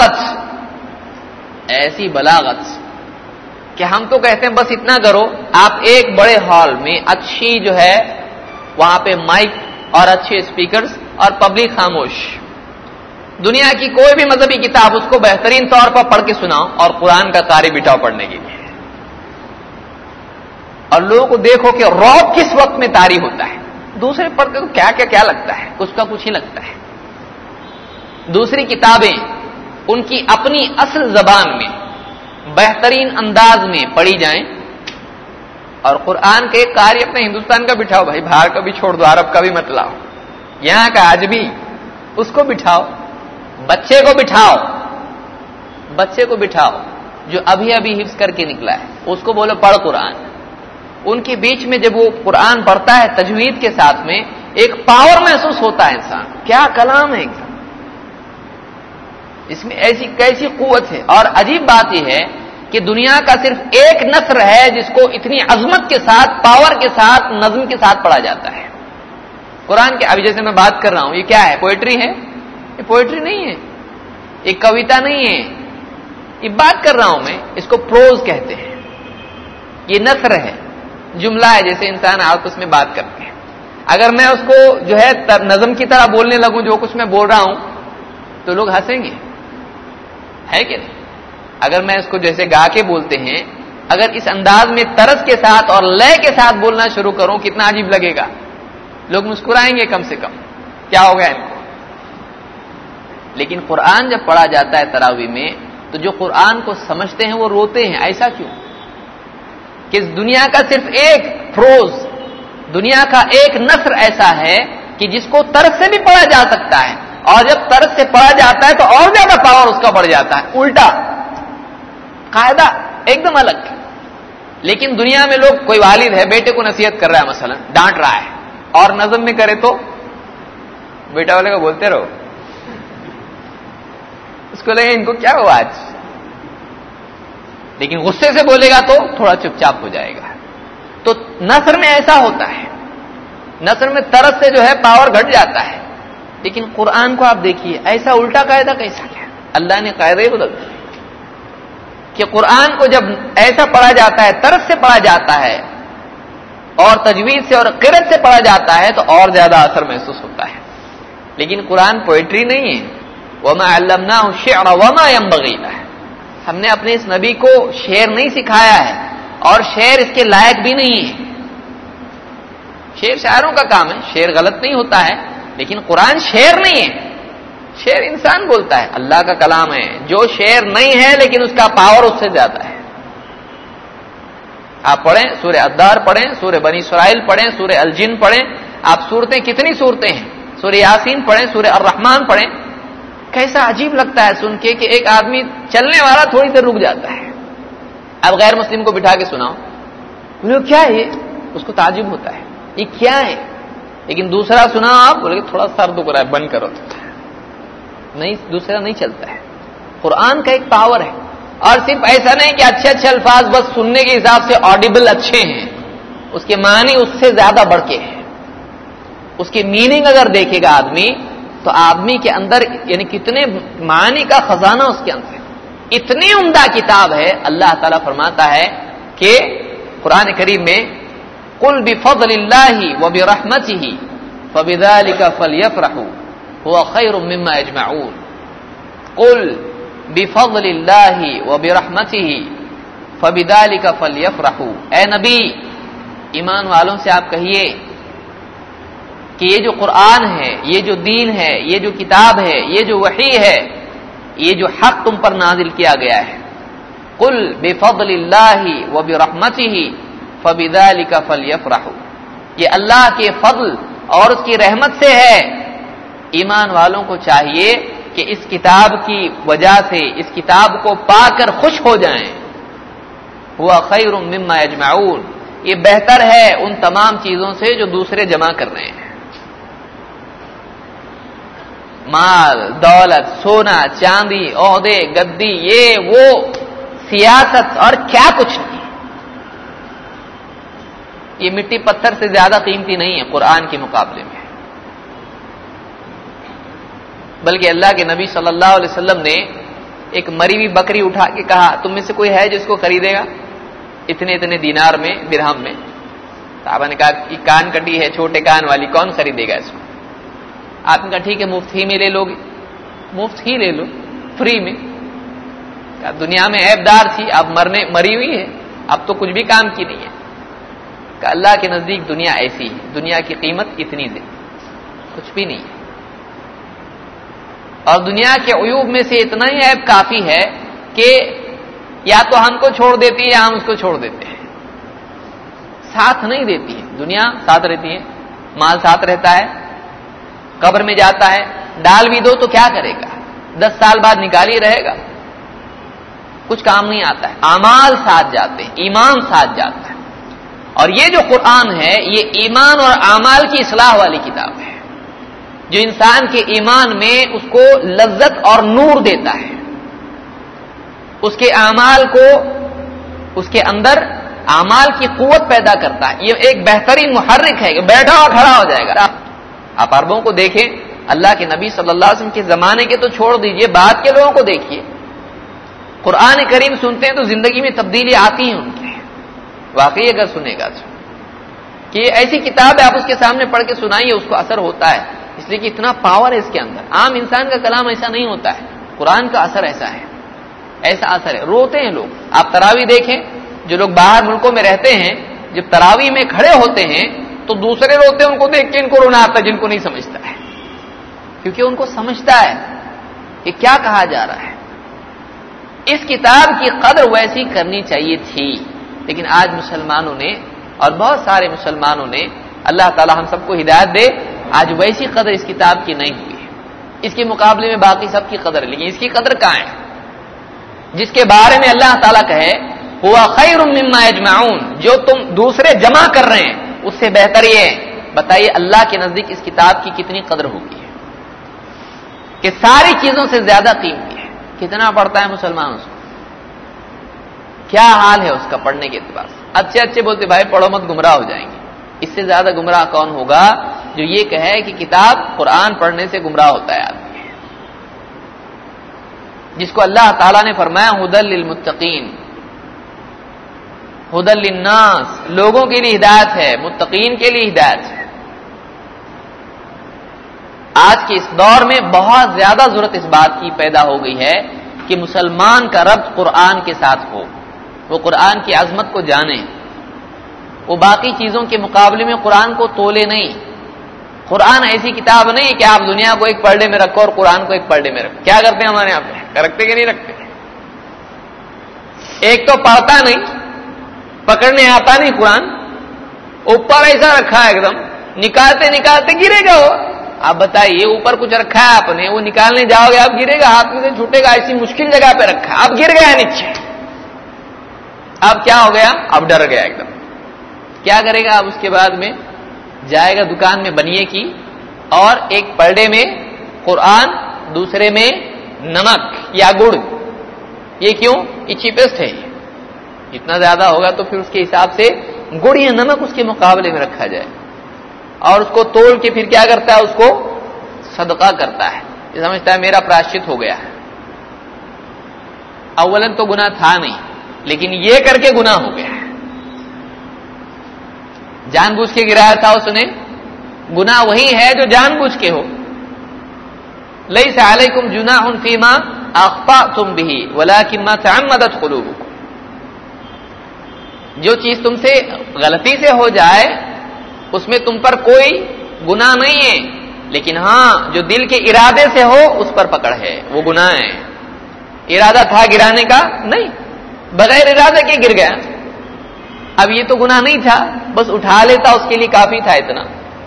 بلاغت کہ ہم تو کہتے ہیں بس اتنا کرو، آپ ایک بڑے ہال میں اچھی جو ہے وہاں پہ مائک اور اچھے اسپیکرز اور پبلک خاموش، دنیا کی کوئی بھی مذہبی کتاب اس کو بہترین طور پر پڑھ کے سناؤ اور قرآن کا قاری بٹھاؤ پڑھنے کے لیے، اور لوگوں کو دیکھو کہ رعب کس وقت میں طاری ہوتا ہے. دوسرے پڑھتے تو کیا لگتا ہے، کچھ کا کچھ ہی لگتا ہے. دوسری کتابیں ان کی اپنی اصل زبان میں بہترین انداز میں پڑھی جائیں، اور قرآن کے ایک قاری اپنے ہندوستان کا بٹھاؤ، بھائی باہر کا بھی چھوڑ دو، عرب کا بھی مت لاؤ، یہاں کا عجمی اس کو بٹھاؤ. بچے کو بٹھاؤ جو ابھی حفظ کر کے نکلا ہے، اس کو بولو پڑھ قرآن. ان کے بیچ میں جب وہ قرآن پڑھتا ہے تجوید کے ساتھ میں، ایک پاور محسوس ہوتا ہے انسان. کیا کلام ہے انسان، اس میں ایسی کیسی قوت ہے. اور عجیب بات یہ ہے کہ دنیا کا صرف ایک نثر ہے جس کو اتنی عظمت کے ساتھ، پاور کے ساتھ، نظم کے ساتھ پڑھا جاتا ہے. قرآن کے ابھی جیسے میں بات کر رہا ہوں، یہ کیا ہے؟ پوئٹری ہے؟ یہ پوئٹری نہیں ہے، یہ کویتا نہیں ہے. یہ بات کر رہا ہوں میں، اس کو پروز کہتے ہیں. یہ نثر ہے، جملہ ہے، جیسے انسان آپس میں بات کرتے ہیں. اگر میں اس کو جو ہے نظم کی طرح بولنے لگوں، جو کچھ میں بول رہا ہوں، تو لوگ ہنسیں گے، ہے کہ نہیں؟ اگر میں اس کو جیسے گا کے بولتے ہیں، اگر اس انداز میں طرز کے ساتھ اور لے کے ساتھ بولنا شروع کروں، کتنا عجیب لگے گا. لوگ مسکرائیں گے کم سے کم، کیا ہو گیا ان کو. لیکن قرآن جب پڑھا جاتا ہے تراویح میں، تو جو قرآن کو سمجھتے ہیں وہ روتے ہیں. ایسا کیوں؟ کہ دنیا کا صرف ایک پروز، دنیا کا ایک نثر ایسا ہے کہ جس کو طرز سے بھی پڑھا جا سکتا ہے، اور جب طرز سے پڑھا جاتا ہے تو اور زیادہ پاور اس کا بڑھ جاتا ہے. الٹا قاعدہ ایک دم الگ. لیکن دنیا میں لوگ، کوئی والد ہے بیٹے کو نصیحت کر رہا ہے، مثلا ڈانٹ رہا ہے، اور نظم میں کرے تو بیٹا والے کو بولتے رہو، اس کو لگے ان کو کیا ہوا آج. لیکن غصے سے بولے گا تو تھوڑا چپ چاپ ہو جائے گا. تو نثر میں ایسا ہوتا ہے، نثر میں طرز سے جو ہے پاور گھٹ جاتا ہے. لیکن قرآن کو آپ دیکھیے، ایسا الٹا قاعدہ کیسا کیا؟ اللہ نے قاعدے بدل دیے کہ قرآن کو جب ایسا پڑھا جاتا ہے، طرز سے پڑھا جاتا ہے، اور تجوید سے اور قرأت سے پڑھا جاتا ہے، تو اور زیادہ اثر محسوس ہوتا ہے. لیکن قرآن پوئٹری نہیں ہے. وَمَا عَلَّمْنَاهُ الشِّعْرَ وَمَا يَنبَغِي لَهُ. ہم نے اپنے اس نبی کو شعر نہیں سکھایا ہے، اور شعر اس کے لائق بھی نہیں ہے. شعر شاعروں کا کام ہے، شعر غلط نہیں ہوتا ہے، لیکن قرآن شعر نہیں ہے. شعر انسان بولتا ہے، اللہ کا کلام ہے. جو شعر نہیں ہے لیکن اس کا پاور اس سے زیادہ ہے. آپ پڑھیں سورہ الدار پڑھیں، سورہ بنی اسرائیل پڑھیں، سورہ الجن پڑھیں. آپ صورتیں، کتنی صورتیں ہیں، سورہ یاسین پڑھیں، سورہ الرحمن پڑھیں. کیسا عجیب لگتا ہے سن کے کہ ایک آدمی چلنے والا تھوڑی دیر رک جاتا ہے. اب غیر مسلم کو بٹھا کے سناؤ، بولے کیا ہے، اس کو تعجب ہوتا ہے، یہ کیا ہے. لیکن دوسرا سنا آپ، بولے کہ تھوڑا سر دکھ رہا ہے، بند کرو. نہیں، دوسرا نہیں چلتا ہے. قرآن کا ایک پاور ہے. اور صرف ایسا نہیں کہ اچھے اچھے الفاظ بس سننے کے حساب سے آڈیبل اچھے ہیں، اس کے معنی اس سے زیادہ بڑھ کے ہیں. اس کی میننگ اگر دیکھے گا آدمی، تو آدمی کے اندر یعنی کتنے معنی کا خزانہ اس کے اندر ہے. اتنی عمدہ کتاب ہے. اللہ تعالیٰ فرماتا ہے کہ قرآن کریم میں قُلْ بِفَضْلِ اللَّهِ وَبِرَحْمَتِهِ فَبِذَلِكَ فَلْيَفْرَحُوا هُوَ خَيْرٌ مِّمَّا يَجْمَعُونَ. قُلْ بِفَضْلِ اللَّهِ وَبِرَحْمَتِهِ فَبِذَلِكَ فَلْيَفْرَحُوا. اے نبی، ایمان والوں سے آپ کہیے کہ یہ جو قرآن ہے، یہ جو دین ہے، یہ جو کتاب ہے، یہ جو وحی ہے، یہ جو حق تم پر نازل کیا گیا ہے، قل بفضل اللہ وبرحمتہ فبذلک فلیفرحوا، یہ اللہ کے فضل اور اس کی رحمت سے ہے. ایمان والوں کو چاہیے کہ اس کتاب کی وجہ سے، اس کتاب کو پا کر خوش ہو جائیں. ہوا خیر مما یجمعون، یہ بہتر ہے ان تمام چیزوں سے جو دوسرے جمع کر رہے ہیں. مال، دولت، سونا، چاندی، عہدے، گدی، یہ وہ، سیاست اور کیا کچھ نہیں. یہ مٹی پتھر سے زیادہ قیمتی نہیں ہے قرآن کے مقابلے میں، بلکہ اللہ کے نبی صلی اللہ علیہ وسلم نے ایک مری ہوئی بکری اٹھا کے کہا تم میں سے کوئی ہے جو اس کو خریدے گا اتنے اتنے دینار میں، درہم میں؟ صحابہ نے کہا کہ کان کٹی ہے چھوٹے کان والی، کون خریدے گا اس کو؟ آپ نے کہا ٹھیک ہے مفت ہی میں لے لو گے، مفت ہی لے لو، فری میں۔ کہا دنیا میں عیب دار تھی، اب مری ہوئی ہے، اب تو کچھ بھی کام کی نہیں ہے۔ کہ اللہ کے نزدیک دنیا ایسی ہے، دنیا کی قیمت اتنی دے، کچھ بھی نہیں ہے، اور دنیا کے عیوب میں سے اتنا ہی عیب کافی ہے کہ یا تو ہم کو چھوڑ دیتی ہے یا ہم اس کو چھوڑ دیتے ہیں، ساتھ نہیں دیتی ہے۔ دنیا ساتھ رہتی ہے، مال ساتھ رہتا ہے، قبر میں جاتا ہے ڈال بھی دو تو کیا کرے گا، 10 سال بعد نکال ہی رہے گا، کچھ کام نہیں آتا ہے۔ اعمال ساتھ جاتے ہیں، ایمان ساتھ جاتا ہے، اور یہ جو قرآن ہے یہ ایمان اور اعمال کی اصلاح والی کتاب ہے، جو انسان کے ایمان میں اس کو لذت اور نور دیتا ہے، اس کے اعمال کو، اس کے اندر اعمال کی قوت پیدا کرتا ہے۔ یہ ایک بہترین محرک ہے کہ بیٹھا اور کھڑا ہو جائے گا۔ آپ عربوں کو دیکھیں، اللہ کے نبی صلی اللہ علیہ وسلم کے زمانے کے تو چھوڑ دیجئے، بعد کے لوگوں کو دیکھیے، قرآن کریم سنتے ہیں تو زندگی میں تبدیلی آتی ہے ان کی، واقعی اگر سنے گا تو کہ ایسی کتاب ہے آپ اس کے سامنے پڑھ کے سنائیے اس کو اثر ہوتا ہے، اس لیے کہ اتنا پاور ہے اس کے اندر۔ عام انسان کا کلام ایسا نہیں ہوتا ہے، قرآن کا اثر ایسا ہے، ایسا اثر ہے۔ روتے ہیں لوگ، آپ تراویح دیکھیں، جو لوگ باہر ملکوں میں رہتے ہیں جب تراویح میں کھڑے ہوتے ہیں تو دوسرے روتے ہیں، ان کو دیکھ کے ان کو رونا آتا ہے جن کو نہیں سمجھتا ہے، کیونکہ ان کو سمجھتا ہے کہ کیا کہا جا رہا ہے۔ اس کتاب کی قدر ویسی کرنی چاہیے تھی، لیکن آج مسلمانوں نے اور بہت سارے مسلمانوں نے، اللہ تعالی ہم سب کو ہدایت دے، آج ویسی قدر اس کتاب کی نہیں ہوئی ہے۔ اس کے مقابلے میں باقی سب کی قدر ہے، لیکن اس کی قدر کہاں ہے؟ جس کے بارے میں اللہ تعالیٰ کہے ہوا خیر مما یجمعون، جو تم دوسرے جمع کر رہے ہیں اس سے بہتر یہ ہے، بتائیے اللہ کے نزدیک اس کتاب کی کتنی قدر ہوگی ہے کہ ساری چیزوں سے زیادہ قیمتی ہے۔ کتنا پڑھتا ہے مسلمان اس کو؟ کیا حال ہے اس کا پڑھنے کے اعتبار سے؟ اچھے اچھے بولتے بھائی پڑھو مت گمراہ ہو جائیں گے، اس سے زیادہ گمراہ کون ہوگا جو یہ کہے کہ کتاب قرآن پڑھنے سے گمراہ ہوتا ہے آدمی، جس کو اللہ تعالیٰ نے فرمایا ھدی للمتقین، ھدی للناس، لوگوں کے لیے ہدایت ہے، متقین کے لیے ہدایت ہے۔ آج کے اس دور میں بہت زیادہ ضرورت اس بات کی پیدا ہو گئی ہے کہ مسلمان کا ربط قرآن کے ساتھ ہو، وہ قرآن کی عظمت کو جانے، وہ باقی چیزوں کے مقابلے میں قرآن کو تولے نہیں۔ قرآن ایسی کتاب نہیں کہ آپ دنیا کو ایک پردے میں رکھو اور قرآن کو ایک پردے میں رکھو۔ کیا کرتے ہیں ہمارے یہاں پہ؟ رکھتے کہ نہیں رکھتے؟ ایک تو پڑھتا نہیں، پکڑنے آتا نہیں قرآن، اوپر ایسا رکھا ہے ایک دم، نکالتے نکالتے گرے گا وہ۔ آپ بتائیے اوپر کچھ رکھا ہے آپ نے، وہ نکالنے جاؤ گے آپ گرے گا، ہاتھ میں سے چھوٹے گا، ایسی مشکل جگہ پہ رکھا ہے، اب گر گیا نیچے، اب کیا ہو گیا؟ اب ڈر گیا ایک دم۔ کیا کرے گا اب اس کے بعد میں؟ جائے گا دکان میں بنیے کی، اور ایک پردے میں قرآن، دوسرے میں نمک یا گڑ۔ یہ کیوں؟ یہ چیپسٹ ہے، جتنا زیادہ ہوگا تو پھر اس کے حساب سے گڑ یا نمک اس کے مقابلے میں رکھا جائے، اور اس کو توڑ کے پھر کیا کرتا ہے؟ اس کو صدقہ کرتا ہے، یہ سمجھتا ہے میرا پراشچت ہو گیا ہے۔ اولاً تو گناہ تھا نہیں، لیکن یہ کر کے گناہ ہو گیا ہے، جان بوجھ کے گرایا تھا اس نے، گناہ وہی ہے جو جان بوجھ کے ہو۔ لیس علیکم جناح فیما اخطأتم به ولکن ما تعمدت قلوبکم، جو چیز تم سے غلطی سے ہو جائے اس میں تم پر کوئی گناہ نہیں ہے، لیکن ہاں جو دل کے ارادے سے ہو اس پر پکڑ ہے، وہ گناہ ہے۔ ارادہ تھا گرانے کا؟ نہیں، بغیر ارادے کے گر گیا، اب یہ تو گناہ نہیں تھا، بس اٹھا لیتا اس کے لیے کافی تھا اتنا،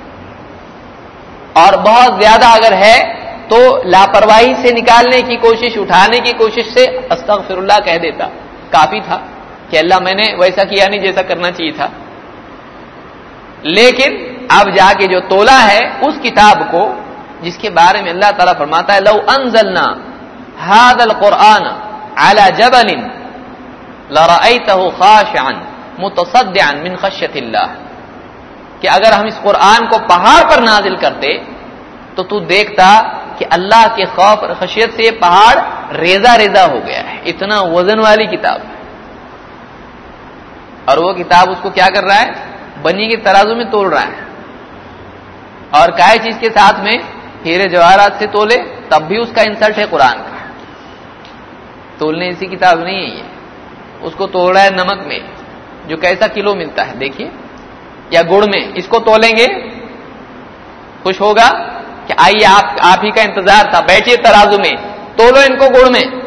اور بہت زیادہ اگر ہے تو لاپرواہی سے نکالنے کی کوشش، اٹھانے کی کوشش سے استغفر اللہ کہہ دیتا، کافی تھا کہ اللہ میں نے ویسا کیا نہیں جیسا کرنا چاہیے تھا۔ لیکن اب جا کے جو تولا ہے اس کتاب کو، جس کے بارے میں اللہ تعالیٰ فرماتا ہے لو انزلنا هذا القرآن على جبل لرأيته خاشعا متصدعا من خشية الله کہ اگر ہم اس قرآن کو پہاڑ پر نازل کرتے تو تو دیکھتا کہ اللہ کے خوف اور خشیت سے یہ پہاڑ ریزہ ریزہ ہو گیا ہے. اتنا وزن والی کتاب ہے. اور وہ کتاب اس کو کیا کر رہا ہے؟ بنی کے ترازو میں تول رہا ہے. اور کائے چیز کے ساتھ میں ہیرے جواہرات سے تولے تب بھی اس کا انسلٹ ہے قرآن کا. تولنے ایسی کتاب نہیں ہے یہ. اس کو تول رہا ہے نمک میں جو کیسا کلو ملتا ہے دیکھیے, یا گڑ میں. اس کو تولیں گے خوش ہوگا کہ آئیے آپ ہی کا انتظار تھا, بیٹھیے ترازو میں, تولو ان کو گڑ میں.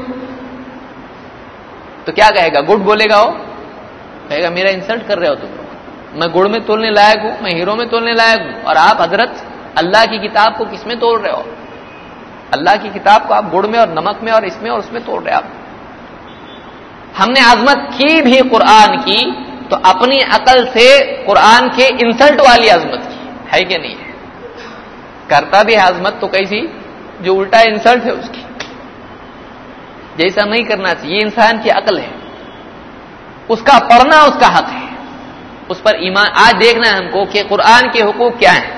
تو کیا کہے گا؟ گڑ بولے گا, وہ کہے گا میرا انسلٹ کر رہے ہو تم لوگ. میں گڑ میں تولنے لائق ہوں, میں ہیرو میں تولنے لائق ہوں, اور آپ حضرت اللہ کی کتاب کو کس میں تول رہے ہو؟ اللہ کی کتاب کو آپ گڑ میں اور نمک میں اور اس میں اور اس میں تول رہے آپ. ہم نے عظمت کی بھی قرآن کی تو اپنی عقل سے قرآن کے انسلٹ والی عظمت کی ہے کہ نہیں ہے؟ کرتا بھی ہے عظمت تو کیسی جو الٹا انسلٹ ہے اس کی, جیسا نہیں کرنا چاہیے. یہ انسان کی عقل ہے, اس کا پڑھنا اس کا حق ہے, اس پر ایمان. آج دیکھنا ہے ہم کو کہ قرآن کے حقوق کیا ہیں,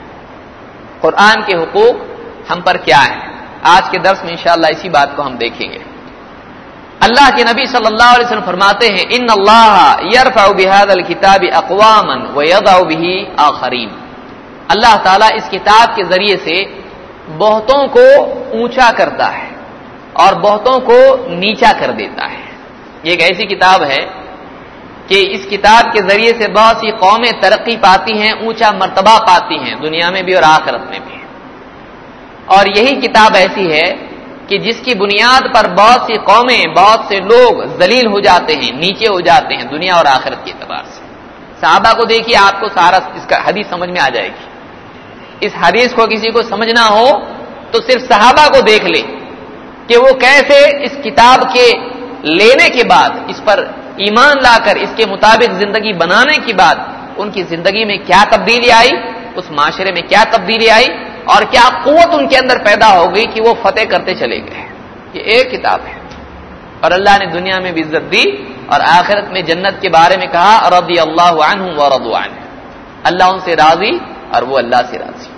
قرآن کے حقوق ہم پر کیا ہیں. آج کے درس میں انشاءاللہ اسی بات کو ہم دیکھیں گے. اللہ کے نبی صلی اللہ علیہ وسلم فرماتے ہیں ان اللہ یرفع بهذا الكتاب اقواما ويضع به آخرین. اللہ تعالیٰ اس کتاب کے ذریعے سے بہتوں کو اونچا کرتا ہے اور بہتوں کو نیچا کر دیتا ہے. یہ ایک ایسی کتاب ہے کہ اس کتاب کے ذریعے سے بہت سی قومیں ترقی پاتی ہیں, اونچا مرتبہ پاتی ہیں, دنیا میں بھی اور آخرت میں بھی. اور یہی کتاب ایسی ہے کہ جس کی بنیاد پر بہت سی قومیں, بہت سے لوگ ذلیل ہو جاتے ہیں, نیچے ہو جاتے ہیں دنیا اور آخرت کے اعتبار سے. صحابہ کو دیکھیے, آپ کو سارا اس کا حدیث سمجھ میں آ جائے گی. اس حدیث کو کسی کو سمجھنا ہو تو صرف صحابہ کو دیکھ لے کہ وہ کیسے اس کتاب کے لینے کے بعد اس پر ایمان لا کر اس کے مطابق زندگی بنانے کے بعد ان کی زندگی میں کیا تبدیلی آئی, اس معاشرے میں کیا تبدیلی آئی, اور کیا قوت ان کے اندر پیدا ہو گئی کہ وہ فتح کرتے چلے گئے. یہ ایک کتاب ہے, اور اللہ نے دنیا میں بھی عزت دی اور آخرت میں جنت کے بارے میں کہا رضی اللہ عنہم ورضوا عنہ, اللہ ان سے راضی اور وہ اللہ سے راضی.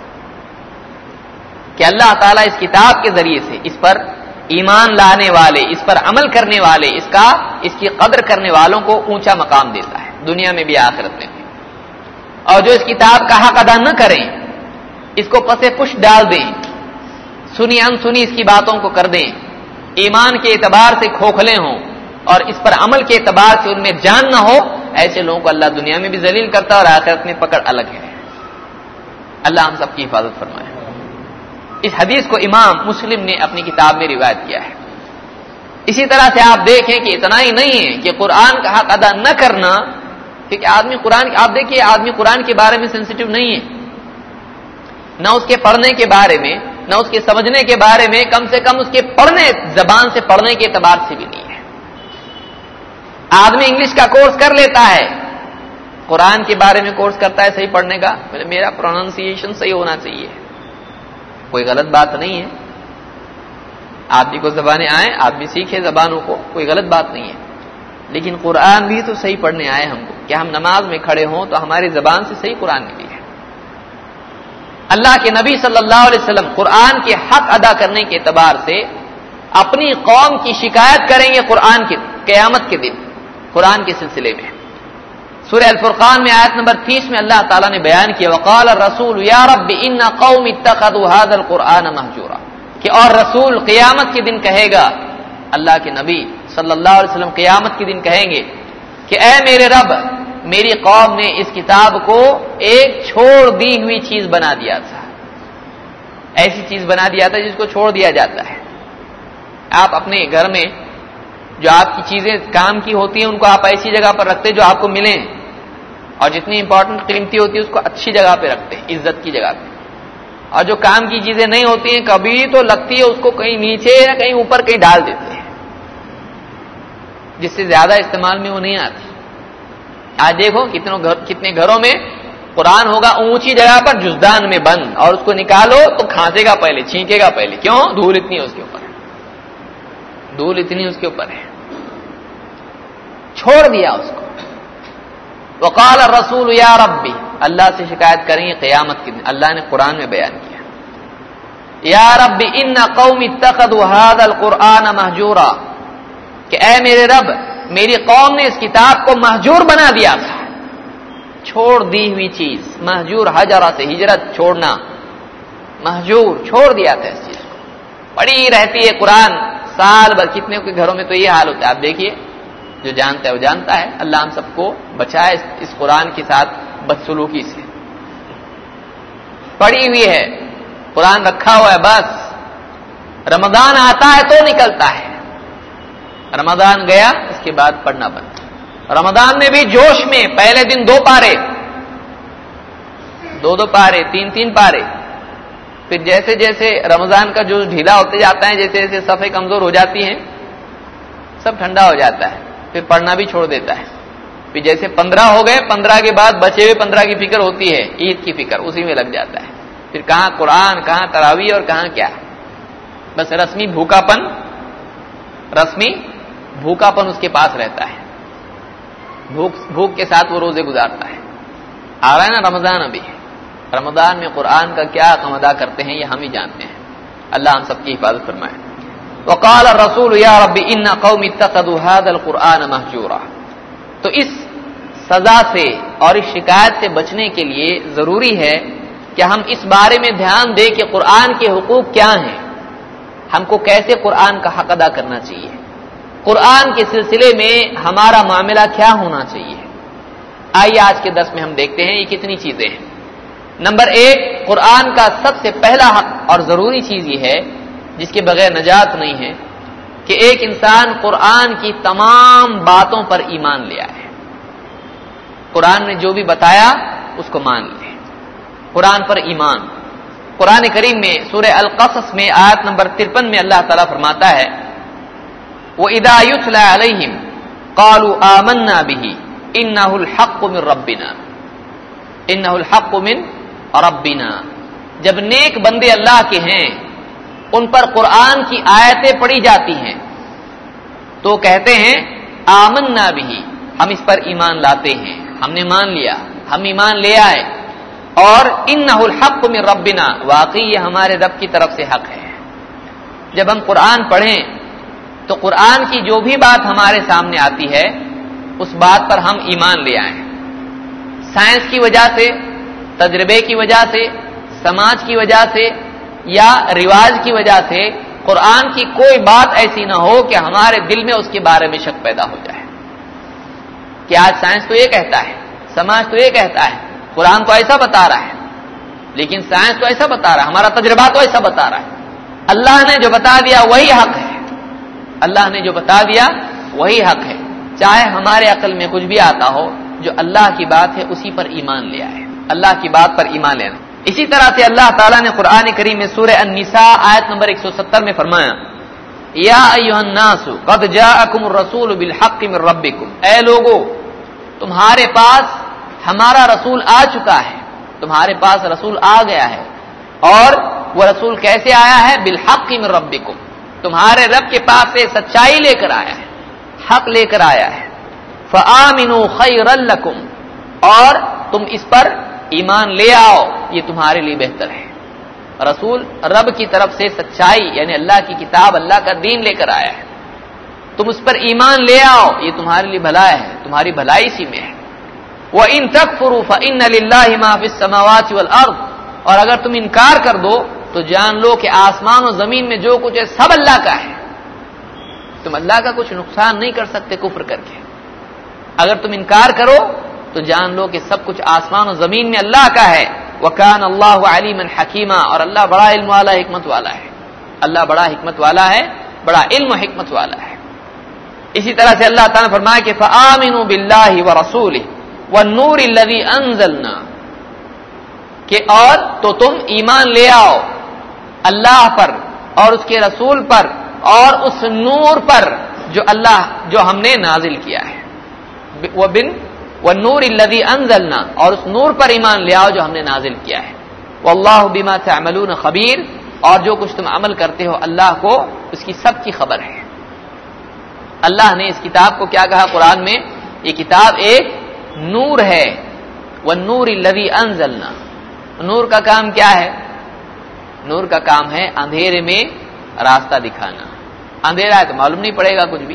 کہ اللہ تعالیٰ اس کتاب کے ذریعے سے اس پر ایمان لانے والے, اس پر عمل کرنے والے, اس کی قدر کرنے والوں کو اونچا مقام دیتا ہے دنیا میں بھی آخرت میں بھی. اور جو اس کتاب کا حق ادا نہ کریں, اس کو پسے پش ڈال دیں, سنی انسنی اس کی باتوں کو کر دیں, ایمان کے اعتبار سے کھوکھلے ہوں اور اس پر عمل کے اعتبار سے ان میں جان نہ ہو, ایسے لوگوں کو اللہ دنیا میں بھی ذلیل کرتا ہے اور آخرت میں پکڑ الگ ہے. اللہ ہم سب کی حفاظت فرمائے. اس حدیث کو امام مسلم نے اپنی کتاب میں روایت کیا ہے. اسی طرح سے آپ دیکھیں کہ اتنا ہی نہیں ہے کہ قرآن کا حق ادا نہ کرنا, کیونکہ آپ دیکھیے آدمی قرآن کے بارے میں سینسیٹیو نہیں ہے, نہ اس کے پڑھنے کے بارے میں, نہ اس کے سمجھنے کے بارے میں, کم سے کم اس کے پڑھنے, زبان سے پڑھنے کے اعتبار سے بھی نہیں ہے. آدمی انگلش کا کورس کر لیتا ہے, قرآن کے بارے میں کورس کرتا ہے صحیح پڑھنے کا, میرا پروننسیشن صحیح ہونا چاہیے, کوئی غلط بات نہیں ہے. آدمی کو زبانیں آئیں, آدمی سیکھے زبانوں کو, کوئی غلط بات نہیں ہے. لیکن قرآن بھی تو صحیح پڑھنے آئے ہم کو, کہ ہم نماز میں کھڑے ہوں تو ہماری زبان سے صحیح قرآن نکلی ہے. اللہ کے نبی صلی اللہ علیہ وسلم قرآن کے حق ادا کرنے کے اعتبار سے اپنی قوم کی شکایت کریں گے قرآن کے قیامت کے دن, قرآن کے سلسلے میں. سورہ الفرقان میں آیت نمبر 30 میں اللہ تعالیٰ نے بیان کیا وقال الرسول یا رب ان قوم اتخذوا هذا القرآن مہجورا, کہ اور رسول قیامت کے دن کہے گا, اللہ کے نبی صلی اللہ علیہ وسلم قیامت کے دن کہیں گے کہ اے میرے رب, میری قوم نے اس کتاب کو ایک چھوڑ دی ہوئی چیز بنا دیا تھا, ایسی چیز بنا دیا تھا جس کو چھوڑ دیا جاتا ہے. آپ اپنے گھر میں جو آپ کی چیزیں کام کی ہوتی ہیں ان کو آپ ایسی جگہ پر رکھتے جو آپ کو ملیں, اور جتنی امپورٹنٹ قیمتی ہوتی ہے اس کو اچھی جگہ پہ رکھتے ہیں, عزت کی جگہ پہ. اور جو کام کی چیزیں نہیں ہوتی ہیں کبھی تو لگتی ہے اس کو کہیں نیچے یا کہیں اوپر کہیں ڈال دیتے ہیں, جس سے زیادہ استعمال میں وہ نہیں آتی. آج دیکھو کتنے گھروں میں قرآن ہوگا اونچی جگہ پر جزدان میں بند, اور اس کو نکالو تو کھانسے گا پہلے, چھینکے گا پہلے. کیوں؟ دھول اتنی ہے اس کے اوپر, دھول اتنی اس کے اوپر ہے. چھوڑ دیا اس کو. وقال الرسول یا ربی, اللہ سے شکایت کریں گے قیامت کے دن. اللہ نے قرآن میں بیان کیا یا رب ان قوم اتخذوا هذا القرآن مہجورا کہ اے میرے رب میری قوم نے اس کتاب کو مہجور بنا دیا تھا. چھوڑ دی ہوئی چیز مہجور حجرہ سے ہجرت چھوڑنا مہجور چھوڑ دیا تھا اس چیز کو. پڑی رہتی ہے قرآن سال بھر. کتنے کے گھروں میں تو یہ حال ہوتا ہے. آپ دیکھیے جو جانتا ہے وہ جانتا ہے. اللہ ہم سب کو بچائے اس قرآن کے ساتھ بدسلوکی سے. پڑی ہوئی ہے قرآن رکھا ہوا ہے بس رمضان آتا ہے تو نکلتا ہے. رمضان گیا اس کے بعد پڑھنا بند. رمضان میں بھی جوش میں پہلے دن 2 پارے 2 پارے 3 پارے. پھر جیسے جیسے رمضان کا جو ڈھیلا ہوتے جاتا ہے جیسے جیسے صفیں کمزور ہو جاتی ہیں سب ٹھنڈا ہو جاتا ہے. پھر پڑھنا بھی چھوڑ دیتا ہے. پھر جیسے 15 ہو گئے 15 کے بعد بچے ہوئے 15 کی فکر ہوتی ہے عید کی فکر اسی میں لگ جاتا ہے. پھر کہاں قرآن کہاں تراویح اور کہاں کیا. بس رسمی بھوکا پن اس کے پاس رہتا ہے. بھوک کے ساتھ وہ روزے گزارتا ہے. آ رہا ہے نا رمضان. ابھی رمضان میں قرآن کا کیا حکم ادا کرتے ہیں یہ ہم ہی جانتے ہیں. اللہ ہم سب کی حفاظت فرمائے. وقال الرسول یا رب ان قوم اتخذوا هذا القرآن مہجورا. تو اس سزا سے اور اس شکایت سے بچنے کے لیے ضروری ہے کہ ہم اس بارے میں دھیان دیں کہ قرآن کے حقوق کیا ہیں. ہم کو کیسے قرآن کا حق ادا کرنا چاہیے. قرآن کے سلسلے میں ہمارا معاملہ کیا ہونا چاہیے. آئیے آج کے درس میں ہم دیکھتے ہیں یہ کتنی چیزیں ہیں. نمبر 1 قرآن کا سب سے پہلا حق اور ضروری چیز یہ ہے جس کے بغیر نجات نہیں ہے کہ ایک انسان قرآن کی تمام باتوں پر ایمان لے آئے. قرآن نے جو بھی بتایا اس کو مان لے. قرآن پر ایمان. قرآن کریم میں سورہ القصص میں آیت نمبر 53 میں اللہ تعالیٰ فرماتا ہے وَإِذَا يُتْلَى عَلَيْهِمْ قَالُوا آمَنَّا بِهِ إِنَّهُ الْحَقُّ مِنْ رَبِّنَا. جب نیک بندے اللہ کے ہیں ان پر قرآن کی آیتیں پڑھی جاتی ہیں تو کہتے ہیں آمنا بھی ہم اس پر ایمان لاتے ہیں. ہم نے مان لیا ہم ایمان لے آئے. اور انہ الحق من ربنا واقعی یہ ہمارے رب کی طرف سے حق ہے. جب ہم قرآن پڑھیں تو قرآن کی جو بھی بات ہمارے سامنے آتی ہے اس بات پر ہم ایمان لے آئیں. سائنس کی وجہ سے تجربے کی وجہ سے سماج کی وجہ سے یا رواج کی وجہ سے قرآن کی کوئی بات ایسی نہ ہو کہ ہمارے دل میں اس کے بارے میں شک پیدا ہو جائے کہ آج سائنس تو یہ کہتا ہے سماج تو یہ کہتا ہے قرآن تو ایسا بتا رہا ہے لیکن سائنس تو ایسا بتا رہا ہے ہمارا تجربہ تو ایسا بتا رہا ہے. اللہ نے جو بتا دیا وہی حق ہے. اللہ نے جو بتا دیا وہی حق ہے. چاہے ہمارے عقل میں کچھ بھی آتا ہو جو اللہ کی بات ہے اسی پر ایمان لے آئے. اللہ کی بات پر ایمان لینا. اسی طرح سے اللہ تعالیٰ نے قرآن کریم میں سورہ النساء آیت نمبر 170 میں فرمایا یا ایھا الناس قد جاءکم الرسول بالحق من ربکم. اے لوگو تمہارے پاس ہمارا رسول آ چکا ہے. تمہارے پاس رسول آ گیا ہے. اور وہ رسول کیسے آیا ہے؟ بالحق من ربکم. تمہارے رب کے پاس سے سچائی لے کر آیا ہے حق لے کر آیا ہے. فآمنوا خیرا لکم اور تم اس پر ایمان لے آؤ یہ تمہارے لیے بہتر ہے. رسول رب کی طرف سے سچائی یعنی اللہ کی کتاب اللہ کا دین لے کر آیا ہے. تم اس پر ایمان لے آؤ یہ تمہارے لیے بھلا ہے تمہاری بھلائی اسی میں ہے. وَإِن تَكْفُرُوا فَإِنَّ لِلَّهِ مَا فِي السَّمَاوَاتِ وَالْأَرْضِ اور اگر تم انکار کر دو تو جان لو کہ آسمان و زمین میں جو کچھ ہے سب اللہ کا ہے. تم اللہ کا کچھ نقصان نہیں کر سکتے کفر کر کے. اگر تم انکار کرو تو جان لو کہ سب کچھ آسمان و زمین میں اللہ کا ہے. وَكَانَ اللَّهُ عَلِيمًا حَكِيمًا اور اللہ بڑا علم والا حکمت والا ہے. اللہ بڑا حکمت والا ہے بڑا علم و حکمت والا ہے. اسی طرح سے اللہ تعالیٰ نے فرمایا کہ فَآمِنُوا بِاللَّهِ وَرَسُولِهِ وَالنُّورِ الَّذِي أَنزَلْنَا کہ اور تو تم ایمان لے آؤ اللہ پر اور اس کے رسول پر اور اس نور پر جو ہم نے نازل کیا ہے. وَالنُّورِ الَّذِي أَنزَلْنَا اور اس نور پر ایمان لے آؤ جو ہم نے نازل کیا ہے. وَاللَّهُ بِمَا تَعْمَلُونَ خَبِيرٌ اور جو کچھ تم عمل کرتے ہو اللہ کو اس کی سب کی خبر ہے. اللہ نے اس کتاب کو کیا کہا قرآن میں؟ یہ کتاب ایک نور ہے والنور الذی انزلنا. نور کا کام کیا ہے؟ نور کا کام ہے اندھیرے میں راستہ دکھانا. اندھیرا ہے تو معلوم نہیں پڑے گا کچھ بھی.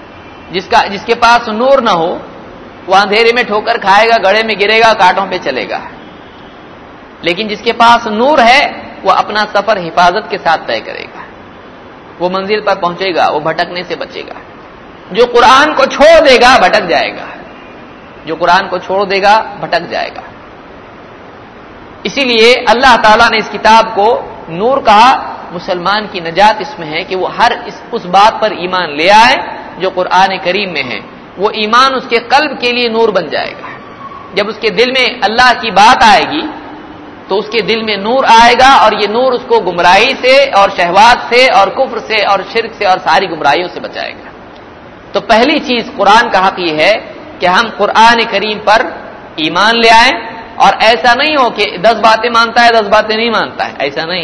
جس کے پاس نور نہ ہو وہ اندھیرے میں ٹھوکر کھائے گا، گڑھے میں گرے گا، کانٹوں پہ چلے گا. لیکن جس کے پاس نور ہے وہ اپنا سفر حفاظت کے ساتھ طے کرے گا، وہ منزل پر پہنچے گا، وہ بھٹکنے سے بچے گا. جو قرآن کو چھوڑ دے گا بھٹک جائے گا، جو قرآن کو چھوڑ دے گا بھٹک جائے گا. اسی لیے اللہ تعالیٰ نے اس کتاب کو نور کہا. مسلمان کی نجات اس میں ہے کہ وہ اس بات پر ایمان لے آئے جو قرآن کریم میں ہے. وہ ایمان اس کے قلب کے لیے نور بن جائے گا. جب اس کے دل میں اللہ کی بات آئے گی تو اس کے دل میں نور آئے گا، اور یہ نور اس کو گمراہی سے اور شہوات سے اور کفر سے اور شرک سے اور ساری گمراہیوں سے بچائے گا. تو پہلی چیز قرآن کا حق یہ ہے کہ ہم قرآن کریم پر ایمان لے آئیں. اور ایسا نہیں ہو کہ 10 باتیں مانتا ہے 10 باتیں نہیں مانتا ہے، ایسا نہیں.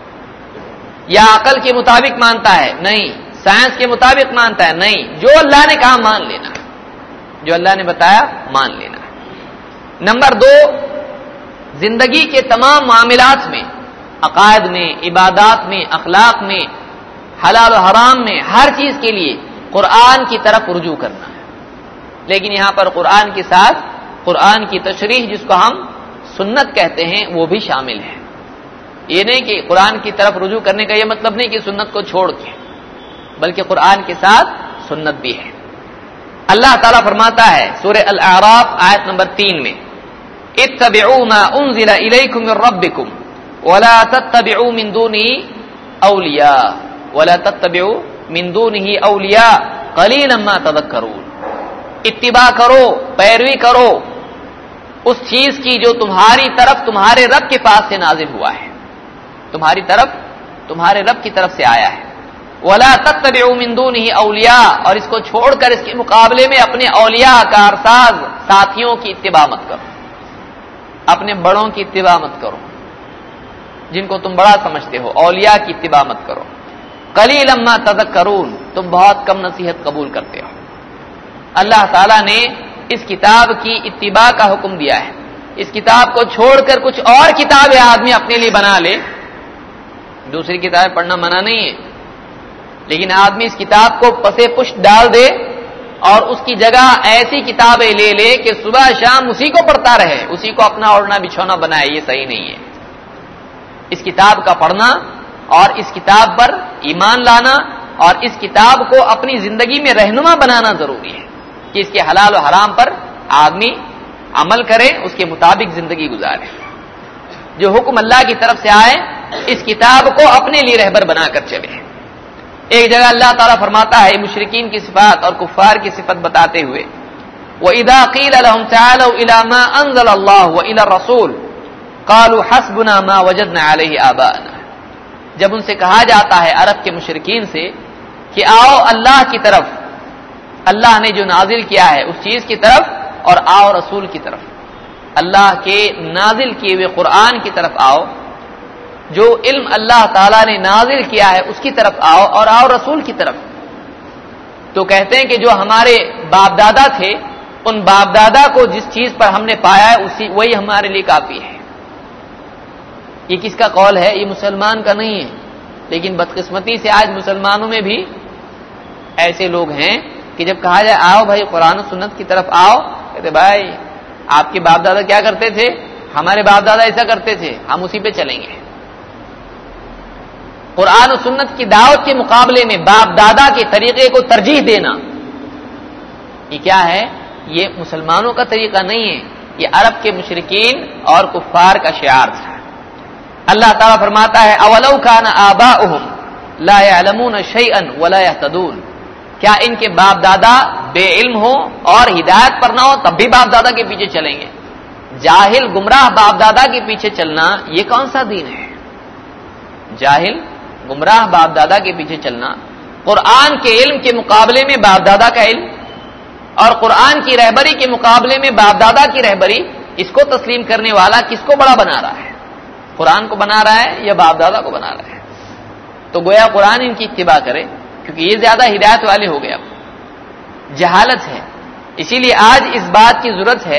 یا عقل کے مطابق مانتا ہے، نہیں. سائنس کے مطابق مانتا ہے، نہیں. جو اللہ نے کہا مان لینا، جو اللہ نے بتایا مان لینا. نمبر 2، زندگی کے تمام معاملات میں، عقائد میں، عبادات میں، اخلاق میں، حلال و حرام میں، ہر چیز کے لیے قرآن کی طرف رجوع کرنا ہے. لیکن یہاں پر قرآن کے ساتھ قرآن کی تشریح جس کو ہم سنت کہتے ہیں وہ بھی شامل ہے. یہ نہیں کہ قرآن کی طرف رجوع کرنے کا یہ مطلب نہیں کہ سنت کو چھوڑ کے، بلکہ قرآن کے ساتھ سنت بھی ہے. اللہ تعالیٰ فرماتا ہے سورہ الاعراف آیت نمبر 3 میں، اتبعوا ما انزل الیکم من ربکم ولا تتبعوا من دونه اولیاء ولا تتبعوا من دونه اولیاء قلیلا ما تذکرون. اتباع کرو، پیروی کرو اس چیز کی جو تمہاری طرف تمہارے رب کے پاس سے نازل ہوا ہے، تمہاری طرف تمہارے رب کی طرف سے آیا ہے. ولا تتبعوا من دونه اولیاء، اور اس کو چھوڑ کر اس کے مقابلے میں اپنے اولیاء کارساز ساتھیوں کی اتباع مت کرو، اپنے بڑوں کی اتباع مت کرو، جن کو تم بڑا سمجھتے ہو. اولیاء کی اتباع مت کرو. قلیلا ما تذکرون، تم بہت کم نصیحت قبول کرتے ہو. اللہ تعالیٰ نے اس کتاب کی اتباع کا حکم دیا ہے. اس کتاب کو چھوڑ کر کچھ اور کتابیں آدمی اپنے لیے بنا لے، دوسری کتابیں پڑھنا منع نہیں ہے، لیکن آدمی اس کتاب کو پسے پشت ڈال دے اور اس کی جگہ ایسی کتابیں لے لے کہ صبح شام اسی کو پڑھتا رہے، اسی کو اپنا اوڑھنا بچھونا بنائے. یہ صحیح نہیں ہے. اس کتاب کا پڑھنا اور اس کتاب پر ایمان لانا اور اس کتاب کو اپنی زندگی میں رہنما بنانا ضروری ہے کہ اس کے حلال و حرام پر آدمی عمل کرے، اس کے مطابق زندگی گزارے. جو حکم اللہ کی طرف سے آئے اس کتاب کو اپنے لیے رہبر بنا کر چلے. ایک جگہ اللہ تعالیٰ فرماتا ہے مشرکین کی صفات اور کفار کی صفت بتاتے ہوئے، وَإِذَا قِيلَ لَهُمْ تَعَالَوْا إِلَى مَا أَنزَلَ اللَّهُ وَإِلَى الرَّسُولِ قَالُوا حَسْبُنَا مَا وَجَدْنَا عَلَيْهِ آبَاءَنَا. جب ان سے کہا جاتا ہے عرب کے مشرکین سے کہ آؤ اللہ کی طرف، اللہ نے جو نازل کیا ہے اس چیز کی طرف، اور آؤ رسول کی طرف، اللہ کے نازل کیے ہوئے قرآن کی طرف آؤ، جو علم اللہ تعالیٰ نے نازل کیا ہے اس کی طرف آؤ، اور آؤ رسول کی طرف. تو کہتے ہیں کہ جو ہمارے باپ دادا تھے ان باپ دادا کو جس چیز پر ہم نے پایا ہے وہی ہمارے لیے کافی ہے. یہ کس کا قول ہے؟ یہ مسلمان کا نہیں ہے. لیکن بدقسمتی سے آج مسلمانوں میں بھی ایسے لوگ ہیں کہ جب کہا جائے آؤ بھائی قرآن و سنت کی طرف آؤ، کہتے بھائی آپ کے باپ دادا کیا کرتے تھے؟ ہمارے باپ دادا ایسا کرتے تھے، ہم اسی پہ چلیں گے. قرآن و سنت کی دعوت کے مقابلے میں باپ دادا کے طریقے کو ترجیح دینا، یہ کیا ہے؟ یہ مسلمانوں کا طریقہ نہیں ہے، یہ عرب کے مشرکین اور کفار کا شعار تھا. اللہ تعالیٰ فرماتا ہے اولو کان آباؤہم لا یعلمون شیئا ولا یہتدون. کیا ان کے باپ دادا بے علم ہو اور ہدایت پر نہ ہو تب بھی باپ دادا کے پیچھے چلیں گے؟ جاہل گمراہ باپ دادا کے پیچھے چلنا یہ کون سا دین ہے؟ جاہل گمراہ باپ دادا کے پیچھے چلنا، قرآن کے علم کے مقابلے میں باپ دادا کا علم اور قرآن کی رہبری کے مقابلے میں باپ دادا کی رہبری، اس کو تسلیم کرنے والا کس کو بڑا بنا رہا ہے؟ قرآن کو بنا رہا ہے یا باپ دادا کو بنا رہا ہے؟ تو گویا قرآن ان کی اتباع کرے کیونکہ یہ زیادہ ہدایت والے ہو گئے. اب جہالت ہے، اسی لیے آج اس بات کی ضرورت ہے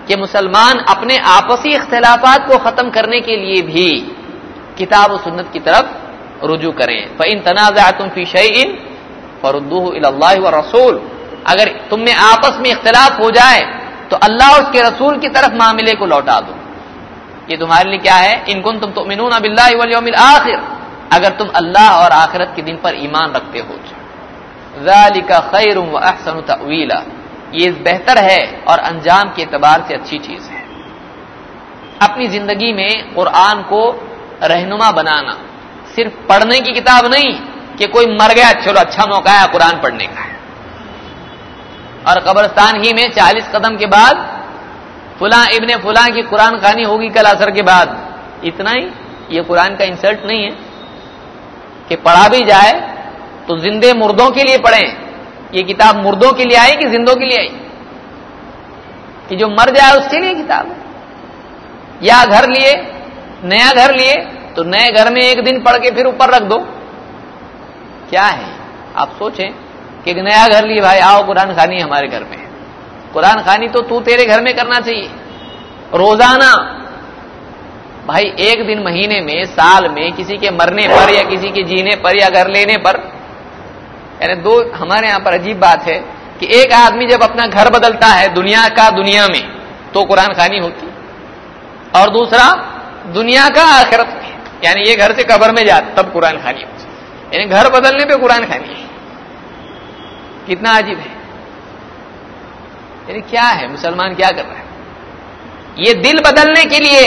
کہ مسلمان اپنے آپسی اختلافات کو ختم کرنے کے لیے بھی کتاب و سنت کی طرف رجوع کریں. فَإِن تَنَازَعْتُمْ فِي شَيْءٍ فَرُدُّوهُ إِلَى اللَّهِ وَالرَّسُولِ. اگر تم میں آپس میں اختلاف ہو جائے تو اللہ اور اس کے رسول کی طرف معاملے کو لوٹا دو. یہ تمہارے لیے کیا ہے؟ ان کنتم تؤمنون باللہ والیوم الآخر، اگر تم اللہ اور آخرت کے دن پر ایمان رکھتے ہو. ذالک خیر واحسن تأویلا، یہ بہتر ہے اور انجام کے اعتبار سے اچھی چیز ہے. اپنی زندگی میں قرآن کو رہنما بنانا، صرف پڑھنے کی کتاب نہیں کہ کوئی مر گیا چلو اچھا موقع ہے قرآن پڑھنے کا ہے، اور قبرستان ہی میں 40 قدم کے بعد فلاں ابن فلاں کی قرآن خوانی ہوگی کل عصر کے بعد، اتنا ہی. یہ قرآن کا انسلٹ نہیں ہے کہ پڑھا بھی جائے تو زندے مردوں کے لیے پڑھیں. یہ کتاب مردوں کے لیے آئی کہ زندوں کے لیے آئی؟ کہ جو مر جائے اس کے لیے کتاب ہے. یا گھر لیے، نیا گھر لیے تو نئے گھر میں ایک دن پڑھ کے پھر اوپر رکھ دو. کیا ہے؟ آپ سوچیں کہ ایک نیا گھر لیے، بھائی آؤ قرآن خوانی ہمارے گھر میں. قرآن خوانی تو تیرے گھر میں کرنا چاہیے روزانہ. بھائی ایک دن مہینے میں، سال میں، کسی کے مرنے پر یا کسی کے جینے پر یا گھر لینے پر، یعنی دو. ہمارے یہاں پر عجیب بات ہے کہ ایک آدمی جب اپنا گھر بدلتا ہے دنیا کا دنیا میں تو قرآن خوانی ہوتی، اور دوسرا دنیا کا آخرت میں، یعنی یہ گھر سے قبر میں جاتا تب قرآن خوانی ہوتی. یعنی گھر بدلنے پہ قرآن خوانی ہے. کتنا عجیب ہے. یعنی کیا ہے مسلمان کیا کر رہا ہے؟ یہ دل بدلنے کے لیے،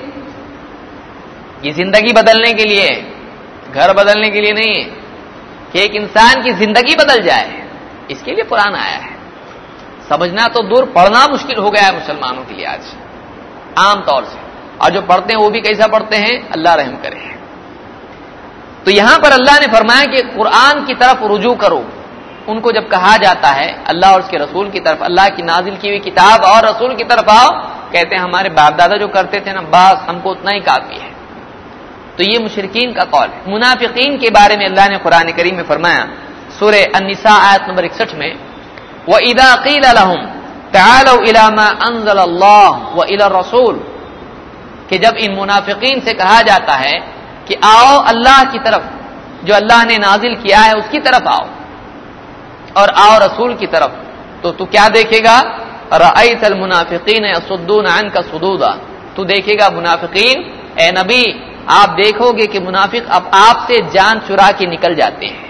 یہ زندگی بدلنے کے لیے، گھر بدلنے کے لیے نہیں ہے کہ ایک انسان کی زندگی بدل جائے. اس کے لیے قرآن آیا ہے. سمجھنا تو دور، پڑھنا مشکل ہو گیا ہے مسلمانوں کے لیے آج عام طور سے. اور جو پڑھتے ہیں وہ بھی کیسا پڑھتے ہیں؟ اللہ رحم کرے. تو یہاں پر اللہ نے فرمایا کہ قرآن کی طرف رجوع کرو. ان کو جب کہا جاتا ہے اللہ اور اس کے رسول کی طرف، اللہ کی نازل کی ہوئی کتاب اور رسول کی طرف آؤ، کہتے ہیں ہمارے باپ دادا جو کرتے تھے نا بس ہم کو اتنا ہی کافی ہے. تو یہ مشرکین کا قول ہے. منافقین کے بارے میں اللہ نے قرآن کریم میں فرمایا سورہ النساء آیت نمبر 61 میں، وَإِذَا قِيلَ لَهُمْ تَعَالَوْا إِلَى مَا أَنزَلَ اللَّهُ وَإِلَى الرَّسُولِ، کہ جب ان منافقین سے کہا جاتا ہے کہ آؤ اللہ کی طرف، جو اللہ نے نازل کیا ہے اس کی طرف آؤ، اور آؤ رسول کی طرف، تو کیا دیکھے گا؟ رَأَيْتَ الْمُنَافِقِينَ يَصُدُّونَ عَنْكَ صُدُودًا، تو دیکھے گا منافقین، اے نبی آپ دیکھو گے کہ منافق اب آپ سے جان چرا کے نکل جاتے ہیں،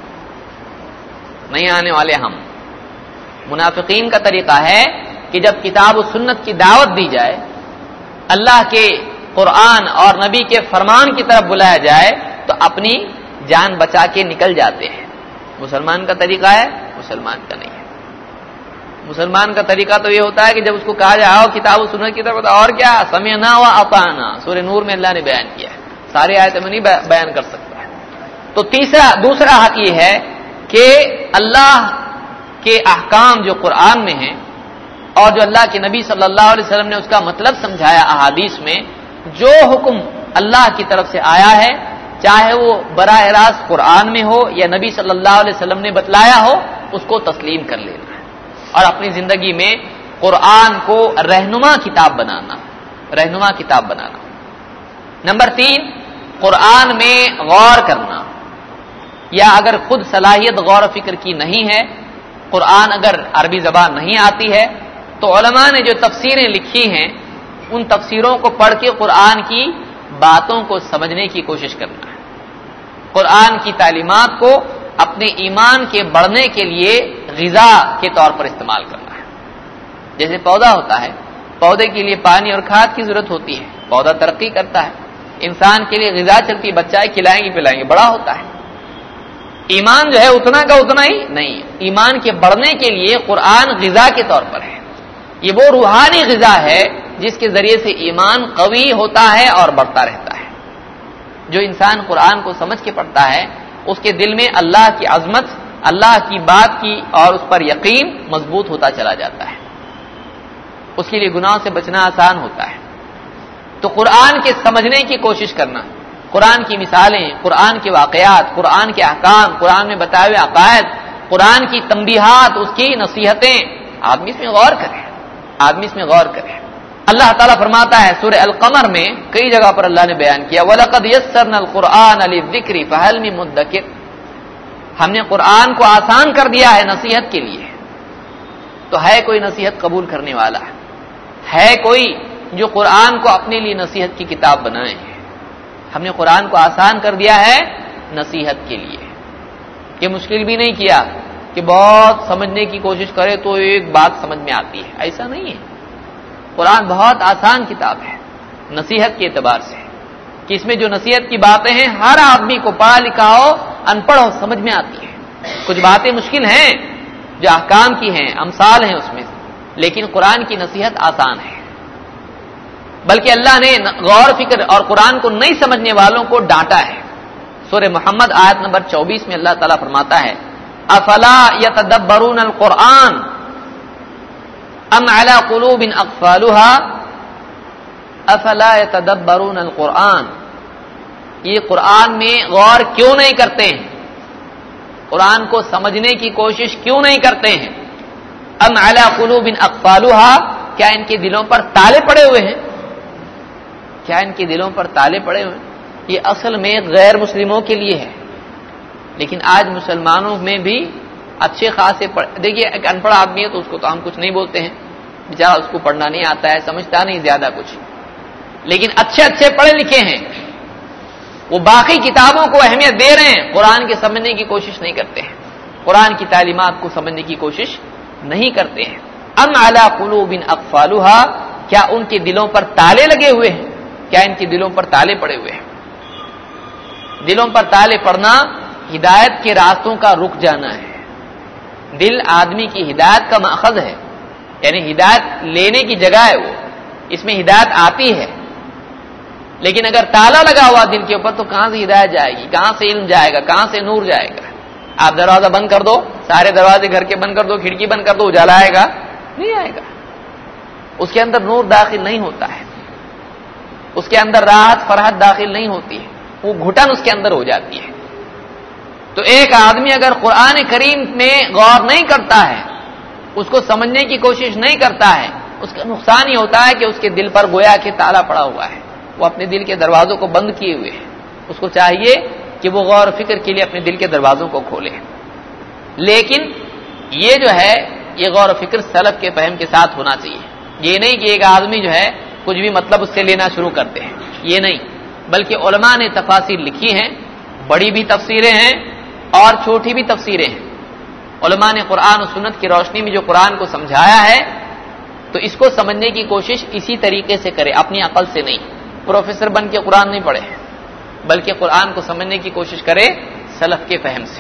نہیں آنے والے ہم. منافقین کا طریقہ ہے کہ جب کتاب و سنت کی دعوت دی جائے، اللہ کے قرآن اور نبی کے فرمان کی طرف بلایا جائے تو اپنی جان بچا کے نکل جاتے ہیں. مسلمان کا طریقہ ہے؟ مسلمان کا نہیں ہے. مسلمان کا طریقہ تو یہ ہوتا ہے کہ جب اس کو کہا جائے آؤ کتاب و سنت کی طرف، اور کیا سمعنا و اطعنا، سورہ نور میں اللہ نے بیان کیا ہے. سارے آیتیں میں نہیں بیان کر سکتا ہے. تو دوسرا حق یہ ہے کہ اللہ کے احکام جو قرآن میں ہیں اور جو اللہ کے نبی صلی اللہ علیہ وسلم نے اس کا مطلب سمجھایا احادیث میں، جو حکم اللہ کی طرف سے آیا ہے چاہے وہ براہ راست قرآن میں ہو یا نبی صلی اللہ علیہ وسلم نے بتلایا ہو، اس کو تسلیم کر لینا ہے اور اپنی زندگی میں قرآن کو رہنما کتاب بنانا. نمبر 3، قرآن میں غور کرنا، یا اگر خود صلاحیت غور و فکر کی نہیں ہے، قرآن اگر عربی زبان نہیں آتی ہے تو علماء نے جو تفسیریں لکھی ہیں ان تفسیروں کو پڑھ کے قرآن کی باتوں کو سمجھنے کی کوشش کرنا ہے. قرآن کی تعلیمات کو اپنے ایمان کے بڑھنے کے لیے غذا کے طور پر استعمال کرنا ہے. جیسے پودا ہوتا ہے، پودے کے لیے پانی اور کھاد کی ضرورت ہوتی ہے، پودا ترقی کرتا ہے. انسان کے لیے غذا چلتی ہے، بچہ کھلائیں گے پلائیں گے بڑا ہوتا ہے. ایمان جو ہے اتنا کا اتنا ہی نہیں، ایمان کے بڑھنے کے لیے قرآن غذا کے طور پر ہے. یہ وہ روحانی غذا ہے جس کے ذریعے سے ایمان قوی ہوتا ہے اور بڑھتا رہتا ہے. جو انسان قرآن کو سمجھ کے پڑھتا ہے اس کے دل میں اللہ کی عظمت، اللہ کی بات کی اور اس پر یقین مضبوط ہوتا چلا جاتا ہے. اس کے لیے گناہوں سے بچنا آسان ہوتا ہے. تو قرآن کے سمجھنے کی کوشش کرنا، قرآن کی مثالیں، قرآن کے واقعات، قرآن کے احکام، قرآن میں بتائے ہوئے عقائد، قرآن کی تنبیہات، اس کی نصیحتیں، آدمی اس میں غور کرے. آدمی اس میں غور کرے. اللہ تعالیٰ فرماتا ہے سورہ القمر میں کئی جگہ پر اللہ نے بیان کیا وَلَقَدْ يَسَّرْنَا الْقُرْآنَ لِلذِّكْرِ فَهَلْ مِن مُدَّكِرٍ، ہم نے قرآن کو آسان کر دیا ہے نصیحت کے لیے، تو ہے کوئی نصیحت قبول کرنے والا، ہے کوئی جو قرآن کو اپنے لیے نصیحت کی کتاب بنائے. ہم نے قرآن کو آسان کر دیا ہے نصیحت کے لیے. یہ مشکل بھی نہیں کیا کہ بہت سمجھنے کی کوشش کرے تو ایک بات سمجھ میں آتی ہے، ایسا نہیں ہے. قرآن بہت آسان کتاب ہے نصیحت کے اعتبار سے، کہ اس میں جو نصیحت کی باتیں ہیں ہر آدمی کو پڑھا لکھا ہو ان پڑھ ہو سمجھ میں آتی ہے. کچھ باتیں مشکل ہیں جو احکام کی ہیں، امثال ہیں اس میں، لیکن قرآن کی نصیحت آسان ہے. بلکہ اللہ نے غور فکر اور قرآن کو نہیں سمجھنے والوں کو ڈانٹا ہے. سورہ محمد آیت نمبر 24 میں اللہ تعالیٰ فرماتا ہے افلا یتدبرون القرآن ام علی قلوب اقفالها افلا یتدبرون القرآن، یہ قرآن میں غور کیوں نہیں کرتے ہیں، قرآن کو سمجھنے کی کوشش کیوں نہیں کرتے ہیں. ام علی قلوب اقفالها، کیا ان کے دلوں پر تالے پڑے ہوئے ہیں، کیا ان کے دلوں پر تالے پڑے ہوئے ہیں. یہ اصل میں غیر مسلموں کے لیے ہے، لیکن آج مسلمانوں میں بھی اچھے خاصے دیکھیے ایک ان پڑھ آدمی ہے تو اس کو تو ہم کچھ نہیں بولتے ہیں، بیچارہ اس کو پڑھنا نہیں آتا ہے، سمجھتا نہیں زیادہ کچھ، لیکن اچھے پڑھے لکھے ہیں، وہ باقی کتابوں کو اہمیت دے رہے ہیں، قرآن کے سمجھنے کی کوشش نہیں کرتے ہیں، قرآن کی تعلیمات کو سمجھنے کی کوشش نہیں کرتے ہیں. ام علی قلوب اقفالها، کیا ان کے دلوں پر تالے لگے ہوئے ہیں، کیا ان کے دلوں پر تالے پڑے ہوئے ہیں. دلوں پر تالے پڑنا ہدایت کے راستوں کا رک جانا ہے. دل آدمی کی ہدایت کا ماخذ ہے، یعنی ہدایت لینے کی جگہ ہے، وہ اس میں ہدایت آتی ہے. لیکن اگر تالا لگا ہوا دل کے اوپر تو کہاں سے ہدایت جائے گی، کہاں سے علم جائے گا، کہاں سے نور جائے گا. آپ دروازہ بند کر دو، سارے دروازے گھر کے بند کر دو، کھڑکی بند کر دو، اجالا آئے گا نہیں آئے گا. اس کے اندر نور داخل نہیں ہوتا ہے، اس کے اندر راحت فرحت داخل نہیں ہوتی ہے، وہ گھٹن اس کے اندر ہو جاتی ہے. تو ایک آدمی اگر قرآن کریم میں غور نہیں کرتا ہے، اس کو سمجھنے کی کوشش نہیں کرتا ہے، اس کا نقصان یہ ہوتا ہے کہ اس کے دل پر گویا کہ تالا پڑا ہوا ہے، وہ اپنے دل کے دروازوں کو بند کیے ہوئے ہیں. اس کو چاہیے کہ وہ غور و فکر کے لیے اپنے دل کے دروازوں کو کھولے. لیکن یہ جو ہے یہ غور و فکر سلف کے فہم کے ساتھ ہونا چاہیے. یہ نہیں کہ ایک آدمی جو ہے کچھ بھی مطلب اس سے لینا شروع کرتے ہیں، یہ نہیں، بلکہ علماء نے تفاسیر لکھی ہیں، بڑی بھی تفسیریں ہیں اور چھوٹی بھی تفسیریں ہیں. علماء نے قرآن و سنت کی روشنی میں جو قرآن کو سمجھایا ہے تو اس کو سمجھنے کی کوشش اسی طریقے سے کرے، اپنی عقل سے نہیں. پروفیسر بن کے قرآن نہیں پڑھے، بلکہ قرآن کو سمجھنے کی کوشش کرے سلف کے فہم سے.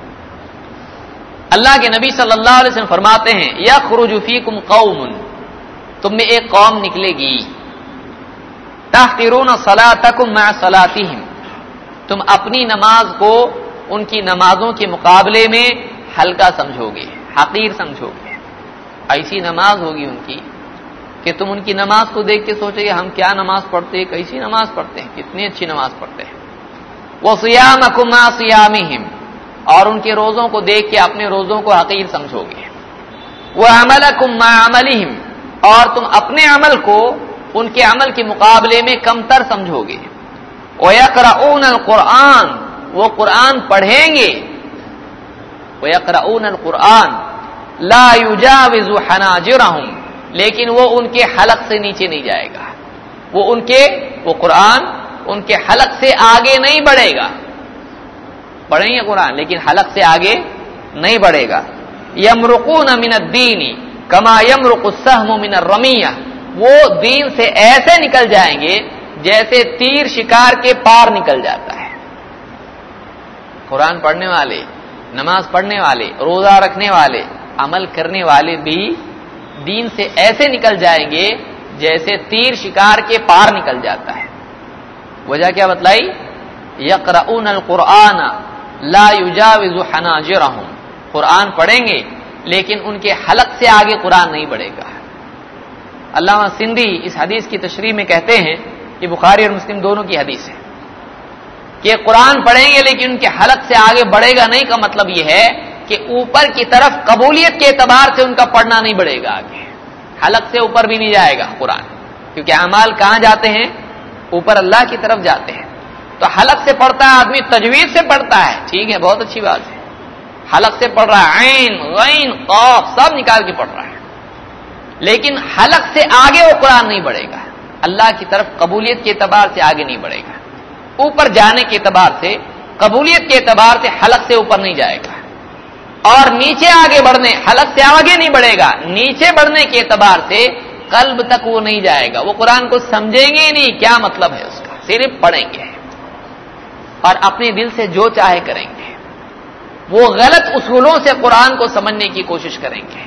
اللہ کے نبی صلی اللہ علیہ وسلم فرماتے ہیں یخرج فیکم قوم، تم میں ایک قوم نکلے گی، تحقرون صلاتکم مع صلاتہم، تم اپنی نماز کو ان کی نمازوں کے مقابلے میں ہلکا سمجھو گے، حقیر سمجھو گے. ایسی نماز ہوگی ان کی کہ تم ان کی نماز کو دیکھ کے سوچے گے ہم کیا نماز پڑھتے ہیں، کیسی نماز پڑھتے ہیں، کتنی اچھی نماز پڑھتے ہیں. وصیامکم مع صیامہم، اور ان کے روزوں کو دیکھ کے اپنے روزوں کو حقیر سمجھو گے. وعملکم مع عملہم، اور تم اپنے عمل کو ان کے عمل کے مقابلے میں کمتر سمجھو گے. وَيَقْرَؤُونَ الْقُرْآنَ، وہ قرآن پڑھیں گے. وَيَقْرَؤُونَ الْقُرْآنَ لَا يُجَاوِزُ حَنَاجِرَهُمْ، لیکن وہ ان کے حلق سے نیچے نہیں جائے گا، وہ قرآن ان کے حلق سے آگے نہیں بڑھے گا. پڑھیں گے قرآن لیکن حلق سے آگے نہیں بڑھے گا. يَمْرُقُونَ مِنَ الدِّينِ كَمَا يَمْرُقُ السَّهْمُ مِنَ الرَّمِيَّةِ، وہ دین سے ایسے نکل جائیں گے جیسے تیر شکار کے پار نکل جاتا ہے. قرآن پڑھنے والے، نماز پڑھنے والے، روزہ رکھنے والے، عمل کرنے والے بھی دین سے ایسے نکل جائیں گے جیسے تیر شکار کے پار نکل جاتا ہے. وجہ کیا بتلائی؟ یقرؤون القرآن لا یجاوز حناجرہم، قرآن پڑھیں گے لیکن ان کے حلق سے آگے قرآن نہیں بڑھے گا. علامہ سندھی اس حدیث کی تشریح میں کہتے ہیں، یہ بخاری اور مسلم دونوں کی حدیث ہے، کہ قرآن پڑھیں گے لیکن ان کے حلق سے آگے بڑھے گا نہیں کا مطلب یہ ہے کہ اوپر کی طرف قبولیت کے اعتبار سے ان کا پڑھنا نہیں بڑھے گا آگے. حلق سے اوپر بھی نہیں جائے گا قرآن، کیونکہ اعمال کہاں جاتے ہیں؟ اوپر اللہ کی طرف جاتے ہیں. تو حلق سے پڑھتا ہے آدمی، تجوید سے پڑھتا ہے، ٹھیک ہے، بہت اچھی بات ہے. حلق سے پڑھ رہا ہے، عین غین قاف سب نکال کے پڑھ رہا ہے، لیکن حلق سے آگے وہ قرآن نہیں بڑھے گا. اللہ کی طرف قبولیت کے اعتبار سے آگے نہیں بڑھے گا. اوپر جانے کے اعتبار سے، قبولیت کے اعتبار سے حلق سے اوپر نہیں جائے گا. اور نیچے آگے بڑھنے، حلق سے آگے نہیں بڑھے گا، نیچے بڑھنے کے اعتبار سے قلب تک وہ نہیں جائے گا. وہ قرآن کو سمجھیں گے نہیں کیا مطلب ہے اس کا، صرف پڑھیں گے اور اپنے دل سے جو چاہے کریں گے. وہ غلط اصولوں سے قرآن کو سمجھنے کی کوشش کریں گے.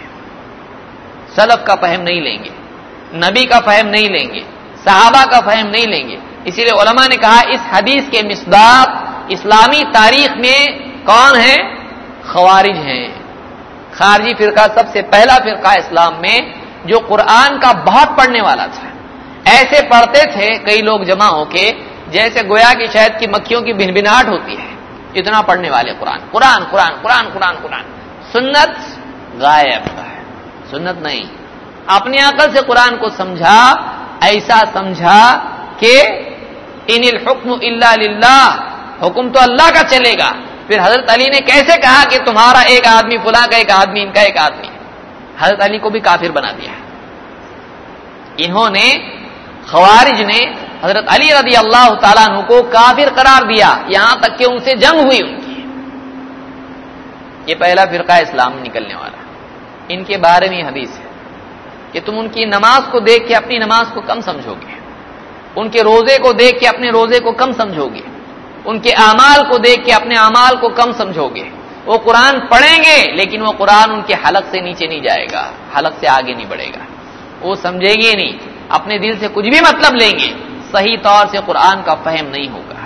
سلف کا فہم نہیں لیں گے، نبی کا فہم نہیں لیں گے، صحابہ کا فہم نہیں لیں گے. اسی لیے علماء نے کہا اس حدیث کے مصداق اسلامی تاریخ میں کون ہے؟ خوارج ہیں. خارجی فرقہ سب سے پہلا فرقہ اسلام میں جو قرآن کا بہت پڑھنے والا تھا. ایسے پڑھتے تھے کئی لوگ جمع ہو کے جیسے گویا کی شہد کی مکھیوں کی بھنبھناہٹ ہوتی ہے، اتنا پڑھنے والے قرآن قرآن قرآن قرآن قرآن قرآن. سنت غائب ہے، سنت نہیں. اپنی عقل سے قرآن کو سمجھا، ایسا سمجھا کہ ان الحکم الا للہ، حکم تو اللہ کا چلے گا. پھر حضرت علی نے کیسے کہا کہ تمہارا ایک آدمی، فلاں کا ایک آدمی، ان کا ایک آدمی؟ حضرت علی کو بھی کافر بنا دیا. انہوں نے، خوارج نے حضرت علی رضی اللہ تعالیٰ عنہ کو کافر قرار دیا، یہاں تک کہ ان سے جنگ ہوئی ان کی. یہ پہلا فرقہ اسلام میں نکلنے والا. ان کے بارے میں حدیث ہے کہ تم ان کی نماز کو دیکھ کے اپنی نماز کو کم سمجھو گے، ان کے روزے کو دیکھ کے اپنے روزے کو کم سمجھو گے، ان کے اعمال کو دیکھ کے اپنے اعمال کو کم سمجھو گے. وہ قرآن پڑھیں گے لیکن وہ قرآن ان کے حلق سے نیچے نہیں جائے گا، حلق سے آگے نہیں بڑھے گا. وہ سمجھیں گے نہیں، اپنے دل سے کچھ بھی مطلب لیں گے، صحیح طور سے قرآن کا فہم نہیں ہوگا.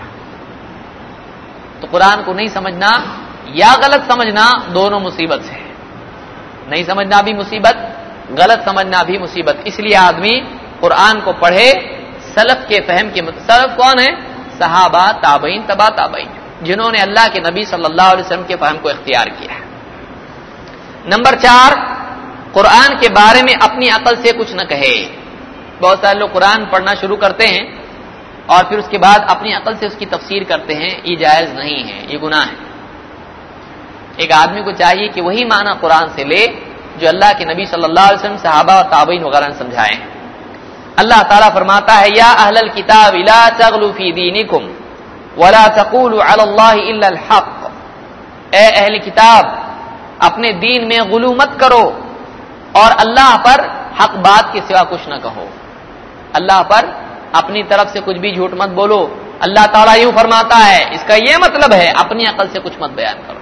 تو قرآن کو نہیں سمجھنا یا غلط سمجھنا دونوں مصیبت ہے. نہیں سمجھنا بھی مصیبت، غلط سمجھنا بھی مصیبت. اس لیے آدمی قرآن کو پڑھے سلف کے فہم کے مطابق. سلف کون ہے؟ صحابہ، تابعین، تبع تابعین، جنہوں نے اللہ کے نبی صلی اللہ علیہ وسلم کے فہم کو اختیار کیا. نمبر 4، قرآن کے بارے میں اپنی عقل سے کچھ نہ کہے. بہت سارے لوگ قرآن پڑھنا شروع کرتے ہیں اور پھر اس کے بعد اپنی عقل سے اس کی تفسیر کرتے ہیں. یہ جائز نہیں ہے، یہ گناہ ہے. ایک آدمی کو چاہیے کہ وہی معنی قرآن سے لے جو اللہ کے نبی صلی اللہ علیہ وسلم، صحابہ اور تابعین وغیرہ نے سمجھائے ہیں. اللہ تعالیٰ فرماتا ہے یا اہل الکتاب لا تغلوا فی دینکم ولا تقولوا علی اللہ الا الحق. اے اہل کتاب، اپنے دین میں غلو مت کرو اور اللہ پر حق بات کے سوا کچھ نہ کہو. اللہ پر اپنی طرف سے کچھ بھی جھوٹ مت بولو. اللہ تعالیٰ یوں فرماتا ہے، اس کا یہ مطلب ہے اپنی عقل سے کچھ مت بیان کرو.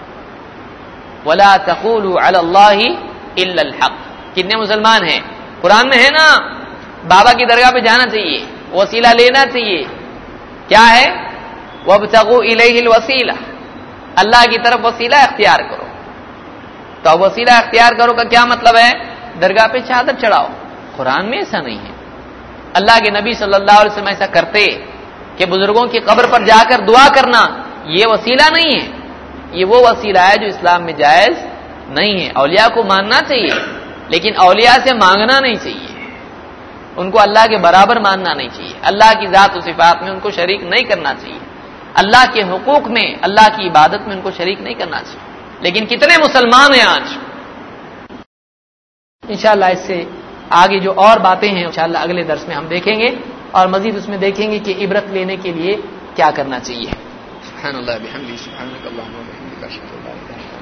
ولا تقولوا علی اللہ الا الحق. کتنے مسلمان ہیں؟ قرآن میں ہے نا بابا کی درگاہ پہ جانا چاہیے، وسیلہ لینا چاہیے. کیا ہے؟ وابتغوا الیہ الوسیلہ، اللہ کی طرف وسیلہ اختیار کرو. تو وسیلہ اختیار کرو کا کیا مطلب ہے؟ درگاہ پہ چادر چڑھاؤ. قرآن میں ایسا نہیں ہے. اللہ کے نبی صلی اللہ علیہ وسلم ایسا کرتے کہ بزرگوں کی قبر پر جا کر دعا کرنا یہ وسیلہ نہیں ہے. یہ وہ وسیلہ ہے جو اسلام میں جائز نہیں ہے. اولیاء کو ماننا چاہیے لیکن اولیاء سے مانگنا نہیں چاہیے. ان کو اللہ کے برابر ماننا نہیں چاہیے. اللہ کی ذات و صفات میں ان کو شریک نہیں کرنا چاہیے. اللہ کے حقوق میں، اللہ کی عبادت میں ان کو شریک نہیں کرنا چاہیے. لیکن کتنے مسلمان ہیں آج؟ انشاءاللہ اس سے آگے جو اور باتیں ہیں انشاءاللہ اگلے درس میں ہم دیکھیں گے اور مزید اس میں دیکھیں گے کہ عبرت لینے کے لیے کیا کرنا چاہیے. سبحان اللہ بحمدہ، سبحانک اللہم و بحمدک، اشہد ان لا الہ الا انت